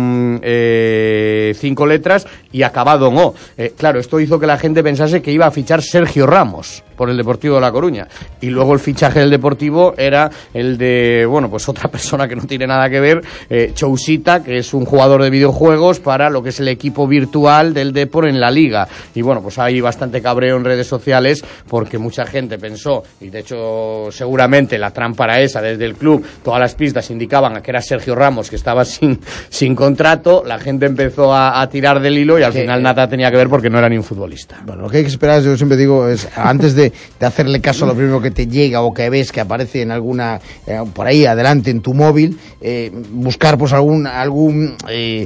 letras y acabado en O. Claro, esto hizo que la gente pensase que iba a fichar Sergio Ramos por el Deportivo de La Coruña, y luego el fichaje del Deportivo era el de, bueno, pues otra persona que no tiene nada que ver, Chousita, que es un jugador de videojuegos para lo que es el equipo virtual del Depor en la Liga. Y bueno, pues hay bastante cabreo en redes sociales porque mucha gente pensó, y de hecho seguramente la trampa era esa, desde el club todas las pistas indicaban a que era Sergio Ramos, que estaba sin contrato. La gente empezó a tirar del hilo y al final nada tenía que ver porque no era ni un futbolista. Bueno, lo que hay que esperar, yo siempre digo, es antes de hacerle caso a lo primero que te llega o que ves que aparece en alguna por ahí adelante en tu móvil, buscar pues alguna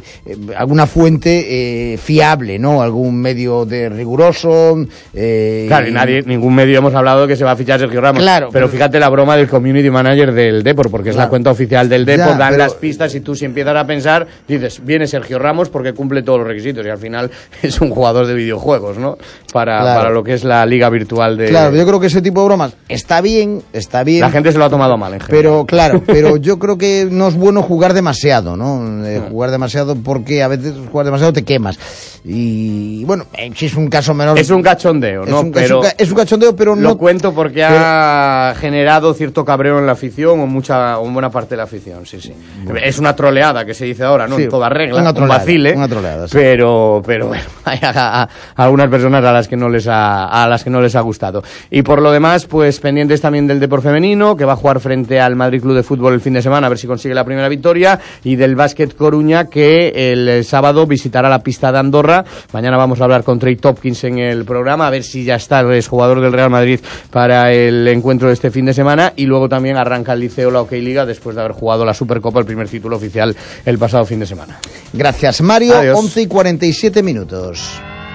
fuente fiable, ¿no? Algún medio de riguroso. Claro, y ningún medio hemos hablado de que se va a fichar Sergio Ramos. Claro, pero fíjate la broma del community manager del Depor, porque es la cuenta oficial del Depor, dan las pistas y tú, si empiezas a pensar, dices, viene Sergio Ramos porque cumple todos los requisitos, y al final es un jugador de videojuegos, ¿no? para lo que es la liga virtual de... Claro, yo creo que ese tipo de bromas está bien. La gente se lo ha tomado mal, en general. Pero, claro, pero yo creo que no es bueno jugar demasiado, ¿no? Jugar demasiado porque a veces jugar demasiado te quemas. Y, bueno, si es un caso menor... Es un cachondeo, ¿no? Es un cachondeo, pero no... Lo cuento porque ha generado cierto cabreo en la afición o buena parte de la afición, sí. Bueno. Es una troleada que se dice ahora, ¿no? En toda regla, un vacile. Una troleada, sí. Pero bueno, hay algunas personas a las que no les ha gustado. Y por lo demás, pues pendientes también del Depor femenino, que va a jugar frente al Madrid Club de Fútbol el fin de semana, a ver si consigue la primera victoria, y del Básquet Coruña, que el sábado visitará la pista de Andorra. Mañana vamos a hablar con Trey Tompkins en el programa, a ver si ya está el jugador del Real Madrid para el encuentro de este fin de semana, y luego también arranca el Liceo la OK Liga después de haber jugado la Supercopa, el primer título oficial el pasado fin de semana. Gracias, Mario. Adiós. 11:47 minutos.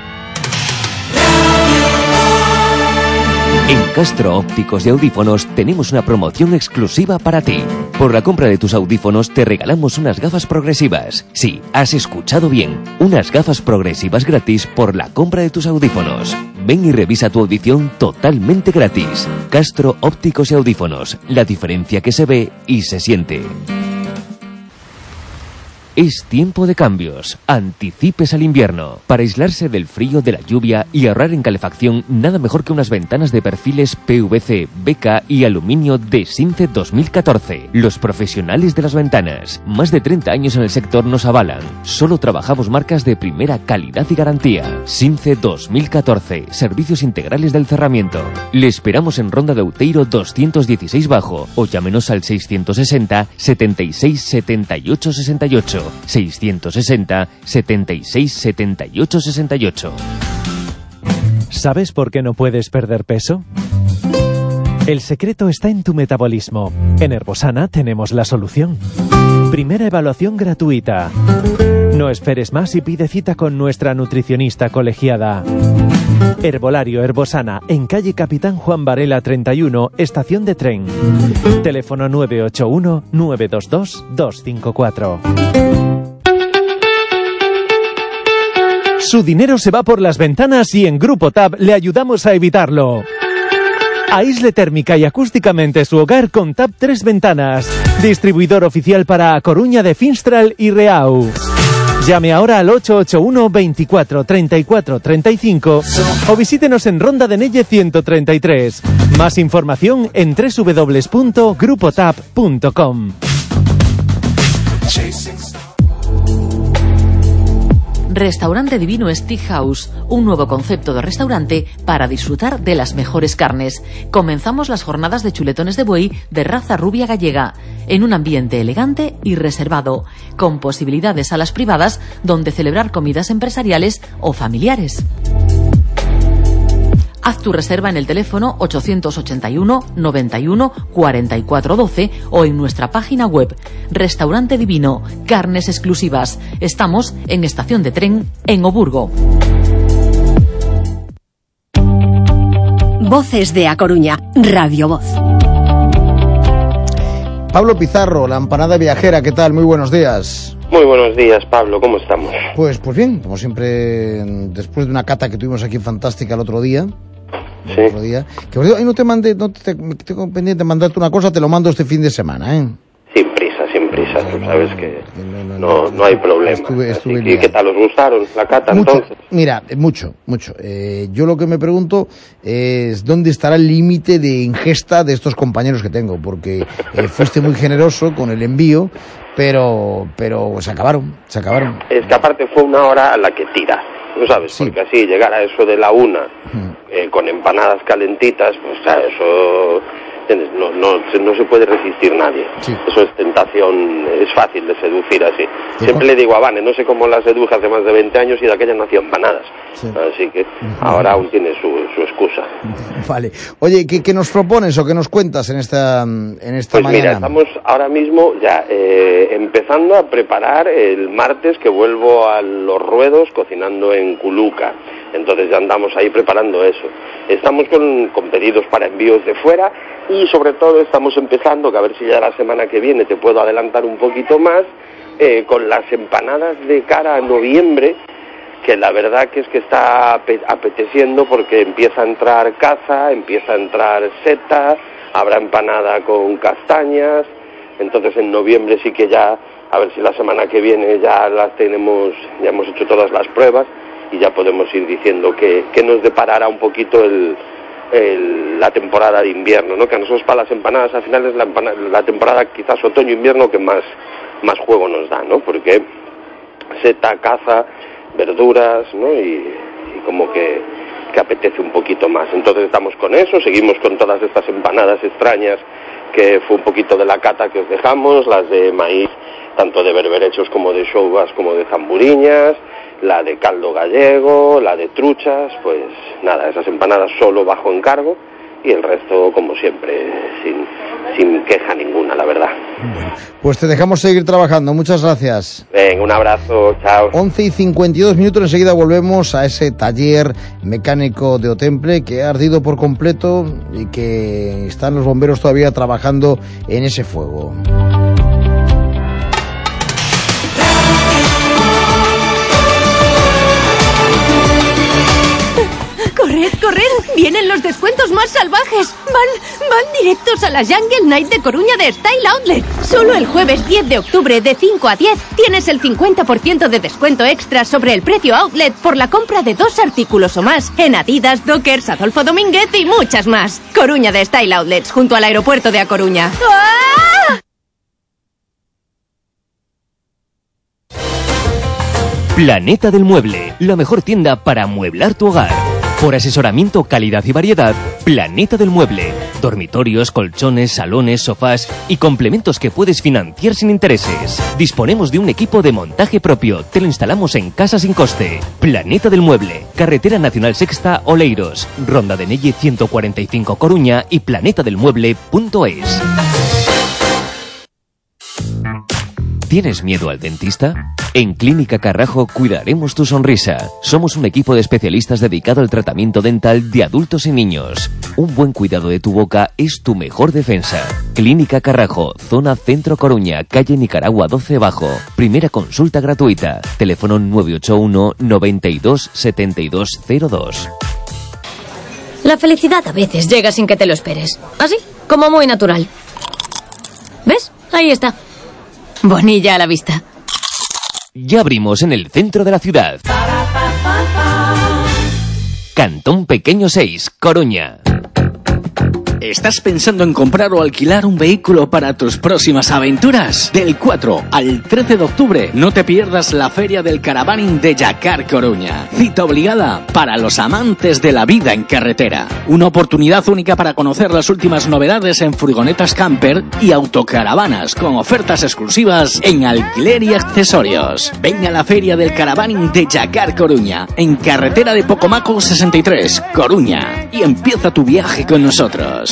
En Castro Ópticos y Audífonos tenemos una promoción exclusiva para ti. Por la compra de tus audífonos te regalamos unas gafas progresivas. Sí, has escuchado bien. Unas gafas progresivas gratis por la compra de tus audífonos. Ven y revisa tu audición totalmente gratis. Castro Ópticos y Audífonos. La diferencia que se ve y se siente. Es tiempo de cambios. Anticipes al invierno. Para aislarse del frío, de la lluvia y ahorrar en calefacción, nada mejor que unas ventanas de perfiles PVC, BK y aluminio de Since 2014. Los profesionales de las ventanas. Más de 30 años en el sector nos avalan. Solo trabajamos marcas de primera calidad y garantía. Since 2014. Servicios integrales del cerramiento. Le esperamos en Ronda de Outeiro 216 Bajo o llámenos al 660 76 78 68. 660 76 78 68. ¿Sabes por qué no puedes perder peso? El secreto está en tu metabolismo. En Herbosana tenemos la solución. Primera evaluación gratuita. No esperes más y pide cita con nuestra nutricionista colegiada. Herbolario Herbosana, en calle Capitán Juan Varela 31, estación de tren. Teléfono 981 922 254. Su dinero se va por las ventanas y en Grupo TAP le ayudamos a evitarlo. Aísle térmica y acústicamente su hogar con TAP 3 Ventanas. Distribuidor oficial para A Coruña de Finstral y Reau. Llame ahora al 881 24 34 35 o visítenos en Ronda de Nelle 133. Más información en www.grupotap.com. Restaurante Divino Steakhouse, un nuevo concepto de restaurante para disfrutar de las mejores carnes. Comenzamos las jornadas de chuletones de buey de raza rubia gallega, en un ambiente elegante y reservado, con posibilidades a las privadas donde celebrar comidas empresariales o familiares. Haz tu reserva en el teléfono 881 91 44 12 o en nuestra página web. Restaurante Divino, carnes exclusivas. Estamos en estación de tren en Oburgo. Voces de A Coruña, Radio Voz. Pablo Pizarro, la empanada viajera, ¿qué tal? Muy buenos días. Muy buenos días, Pablo, ¿cómo estamos? Pues bien, como siempre, después de una cata que tuvimos aquí fantástica el otro día. Sí. Que ahí no tengo pendiente de mandarte una cosa, te lo mando este fin de semana, ¿eh? Sin prisa, tú sabes que no hay problema. ¿Y qué tal os gustaron la cata entonces? Mira, mucho. Yo lo que me pregunto es dónde estará el límite de ingesta de estos compañeros que tengo, porque fuiste muy generoso con el envío, pero se acabaron. Es que aparte fue una hora a la que tiras, ¿no sabes? Sí. Porque así llegar a eso de la 1 con empanadas calentitas, pues claro, eso no se puede resistir nadie. Sí. Eso es tentación, es fácil de seducir así. Siempre le digo a Vane, no sé cómo la seduje hace más de 20 años y de aquella nació empanadas. Sí. Así que ahora aún tiene su excusa. Vale. Oye, ¿qué nos propones o qué nos cuentas en esta pues mañana? Mira, estamos ahora mismo ya empezando a preparar el martes que vuelvo a los ruedos cocinando en Culuca. Entonces ya andamos ahí preparando eso. Estamos con pedidos para envíos de fuera y sobre todo estamos empezando, que a ver si ya la semana que viene te puedo adelantar un poquito más, con las empanadas de cara a noviembre, que la verdad que es que está apeteciendo porque empieza a entrar caza, empieza a entrar seta, habrá empanada con castañas, entonces en noviembre sí que ya, a ver si la semana que viene ya las tenemos, ya hemos hecho todas las pruebas y ya podemos ir diciendo que nos deparará un poquito la temporada de invierno, ¿no? Que a nosotros para las empanadas al final es la temporada quizás otoño-invierno que más juego nos da, ¿no? Porque seta, caza, verduras, ¿no? Y como que apetece un poquito más. Entonces estamos con eso, seguimos con todas estas empanadas extrañas que fue un poquito de la cata que os dejamos, las de maíz, tanto de berberechos como de chouvas como de zamburiñas, la de caldo gallego, la de truchas, pues nada, esas empanadas solo bajo encargo y el resto como siempre sin queja ninguna, la verdad. Pues te dejamos seguir trabajando, muchas gracias. Venga, un abrazo, chao. 11:52, enseguida volvemos a ese taller mecánico de Otemple que ha ardido por completo y que están los bomberos todavía trabajando en ese fuego. ¡Corred! ¡Vienen los descuentos más salvajes! ¡Van directos a la Jungle Night de Coruña de Style Outlet! Solo el jueves 10 de octubre de 5 a 10 tienes el 50% de descuento extra sobre el precio outlet por la compra de 2 artículos o más en Adidas, Dockers, Adolfo Domínguez y muchas más. Coruña de Style Outlets, junto al aeropuerto de A Coruña. ¡Ah! Planeta del Mueble, la mejor tienda para amueblar tu hogar. Por asesoramiento, calidad y variedad, Planeta del Mueble. Dormitorios, colchones, salones, sofás y complementos que puedes financiar sin intereses. Disponemos de un equipo de montaje propio. Te lo instalamos en casa sin coste. Planeta del Mueble. Carretera Nacional Sexta, Oleiros. Ronda de Nelle 145 Coruña y planetadelmueble.es. ¿Tienes miedo al dentista? En Clínica Carrajo cuidaremos tu sonrisa. Somos un equipo de especialistas dedicado al tratamiento dental de adultos y niños. Un buen cuidado de tu boca es tu mejor defensa. Clínica Carrajo, zona Centro Coruña, calle Nicaragua 12 Bajo. Primera consulta gratuita. Teléfono 981 92 7202. La felicidad a veces llega sin que te lo esperes. Así, como muy natural. ¿Ves? Ahí está. Bonilla a la vista. Ya abrimos en el centro de la ciudad. Cantón Pequeño 6, Coruña. ¿Estás pensando en comprar o alquilar un vehículo para tus próximas aventuras? Del 4 al 13 de octubre no te pierdas la Feria del Caravaning de Yacar Coruña. Cita obligada para los amantes de la vida en carretera. Una oportunidad única para conocer las últimas novedades en furgonetas camper y autocaravanas con ofertas exclusivas en alquiler y accesorios. Ven a la Feria del Caravaning de Yacar Coruña en carretera de Pocomaco 63, Coruña, y empieza tu viaje con nosotros.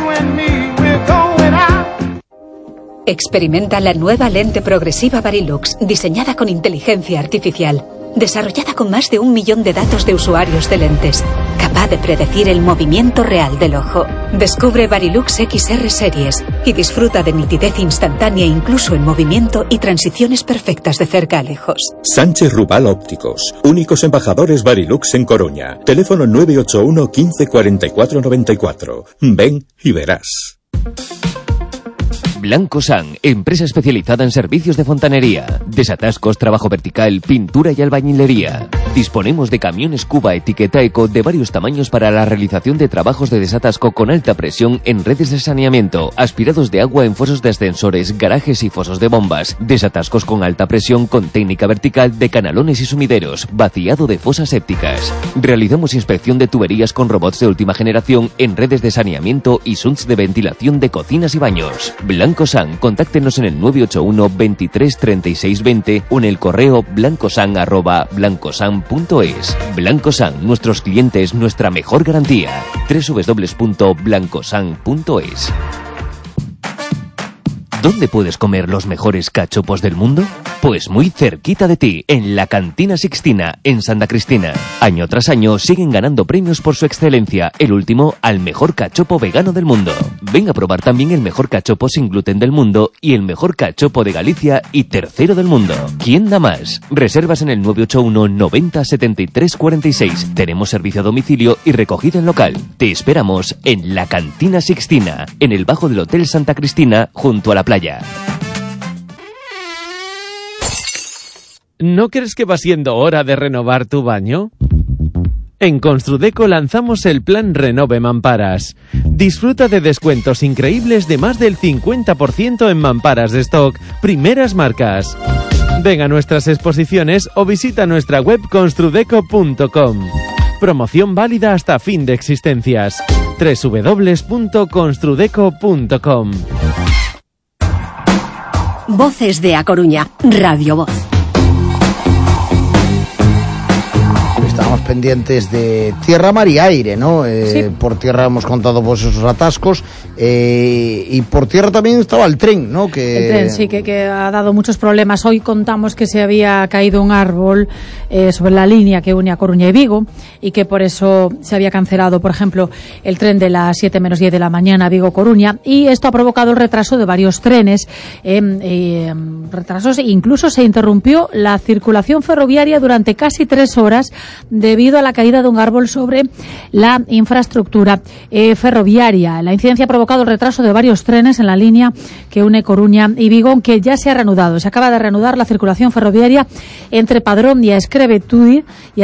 Experimenta la nueva lente progresiva Varilux, diseñada con inteligencia artificial, desarrollada con más de 1 millón de datos de usuarios de lentes, capaz de predecir el movimiento real del ojo. Descubre Varilux XR Series y disfruta de nitidez instantánea incluso en movimiento y transiciones perfectas de cerca a lejos. Sánchez Rubal Ópticos, únicos embajadores Varilux en Coruña. Teléfono 981 15 44 94. Ven y verás. Blanco San, empresa especializada en servicios de fontanería, desatascos, trabajo vertical, pintura y albañilería. Disponemos de camiones Cuba etiqueta eco de varios tamaños para la realización de trabajos de desatasco con alta presión en redes de saneamiento, aspirados de agua en fosos de ascensores, garajes y fosos de bombas, desatascos con alta presión con técnica vertical de canalones y sumideros, vaciado de fosas sépticas. Realizamos inspección de tuberías con robots de última generación en redes de saneamiento y shunts de ventilación de cocinas y baños. Blanco San, contáctenos en el 981 23 36 20 o en el correo blancosan@blancosan.es. Blanco San, nuestros clientes, nuestra mejor garantía. www.blancosan.es. ¿Dónde puedes comer los mejores cachopos del mundo? Pues muy cerquita de ti, en la Cantina Sixtina, en Santa Cristina. Año tras año siguen ganando premios por su excelencia, el último al mejor cachopo vegano del mundo. Ven a probar también el mejor cachopo sin gluten del mundo y el mejor cachopo de Galicia y tercero del mundo. ¿Quién da más? Reservas en el 981 90 73 46. Tenemos servicio a domicilio y recogida en local. Te esperamos en la Cantina Sixtina, en el bajo del Hotel Santa Cristina, junto a la playa. ¿No crees que va siendo hora de renovar tu baño? En Construdeco lanzamos el plan Renove Mamparas. Disfruta de descuentos increíbles de más del 50% en mamparas de stock, primeras marcas. Ven a nuestras exposiciones o visita nuestra web construdeco.com. Promoción válida hasta fin de existencias. www.construdeco.com. Voces de A Coruña, Radio Voz. Estábamos pendientes de tierra, mar y aire, ¿no? Sí. Por tierra hemos contado pues esos atascos y por tierra también estaba el tren, ¿no? El tren, sí, que ha dado muchos problemas. Hoy contamos que se había caído un árbol sobre la línea que une a Coruña y Vigo y que por eso se había cancelado, por ejemplo, el tren de las 7 menos 10 de la mañana Vigo-Coruña, y esto ha provocado el retraso de varios trenes, retrasos, e incluso se interrumpió la circulación ferroviaria durante casi 3 horas debido a la caída de un árbol sobre la infraestructura ferroviaria. La incidencia ha provocado el retraso de varios trenes en la línea que une Coruña y Vigo, aunque ya se ha reanudado. Se acaba de reanudar la circulación ferroviaria entre Padrón y a Escravitude,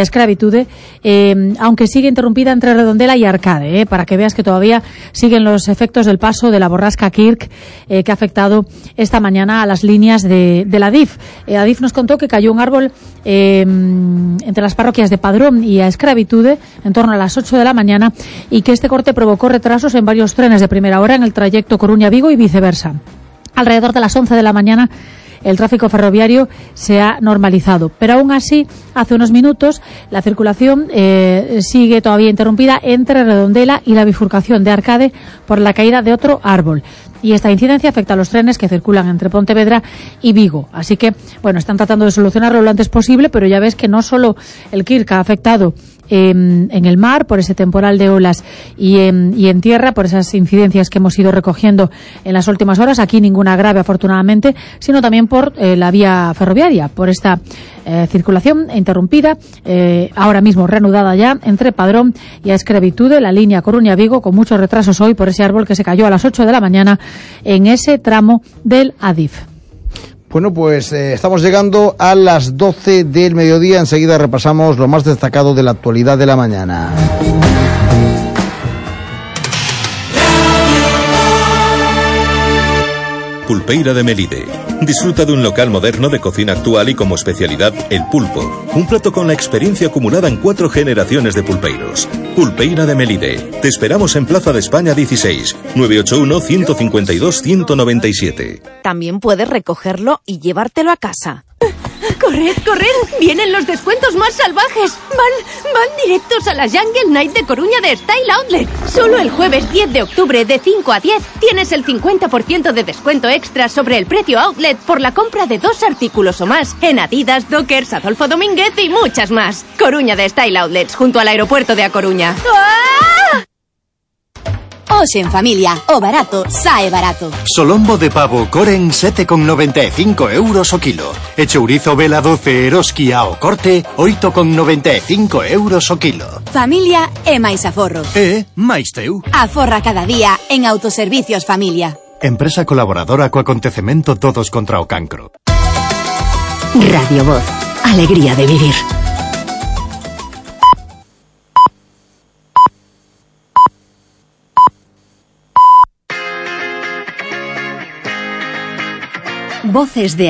aunque sigue interrumpida entre Redondela y Arcade, para que veas que todavía siguen los efectos del paso de la borrasca Kirk, que ha afectado esta mañana a las líneas de la DIF. Adif nos contó que cayó un árbol entre las parroquias de Padrón y a Escravitude en torno a las 8 de la mañana y que este corte provocó retrasos en varios trenes de primera hora en el trayecto Coruña-Vigo y viceversa. Alrededor de las 11 de la mañana el tráfico ferroviario se ha normalizado, pero aún así, hace unos minutos, la circulación sigue todavía interrumpida entre Redondela y la bifurcación de Arcade por la caída de otro árbol. Y esta incidencia afecta a los trenes que circulan entre Pontevedra y Vigo. Así que, bueno, están tratando de solucionarlo lo antes posible, pero ya ves que no solo el Kirk ha afectado en el mar por ese temporal de olas y en tierra por esas incidencias que hemos ido recogiendo en las últimas horas, aquí ninguna grave afortunadamente, sino también por la vía ferroviaria, por esta circulación interrumpida, ahora mismo reanudada ya entre Padrón y a Escravitude, la línea Coruña-Vigo, con muchos retrasos hoy por ese árbol que se cayó a las 8 de la mañana en ese tramo del Adif. Bueno, pues estamos llegando a las 12 del mediodía. Enseguida repasamos lo más destacado de la actualidad de la mañana. Pulpeira de Melide. Disfruta de un local moderno de cocina actual y como especialidad el pulpo. Un plato con la experiencia acumulada en 4 generaciones de pulpeiros. Pulpeira de Melide. Te esperamos en Plaza de España 16, 981-152-197. También puedes recogerlo y llevártelo a casa. ¡Corred, corred! ¡Vienen los descuentos más salvajes! ¡Van directos a la Jungle Night de Coruña de Style Outlet! Solo el jueves 10 de octubre de 5 a 10 tienes el 50% de descuento extra sobre el precio outlet por la compra de 2 artículos o más en Adidas, Dockers, Adolfo Domínguez y muchas más. Coruña de Style Outlets, junto al aeropuerto de A Coruña. ¡Ah! Hoxe en familia, o barato sae barato. Solombo de pavo Coren 7,95 euros o kilo. E chourizo Vela 12 Eroski ao corte 8,95 euros o kilo. Familia e máis aforro. máis teu. Aforra cada día en Autoservicios Familia. Empresa colaboradora co acontecemento Todos contra o Cancro. Radio Voz, alegría de vivir. Voces de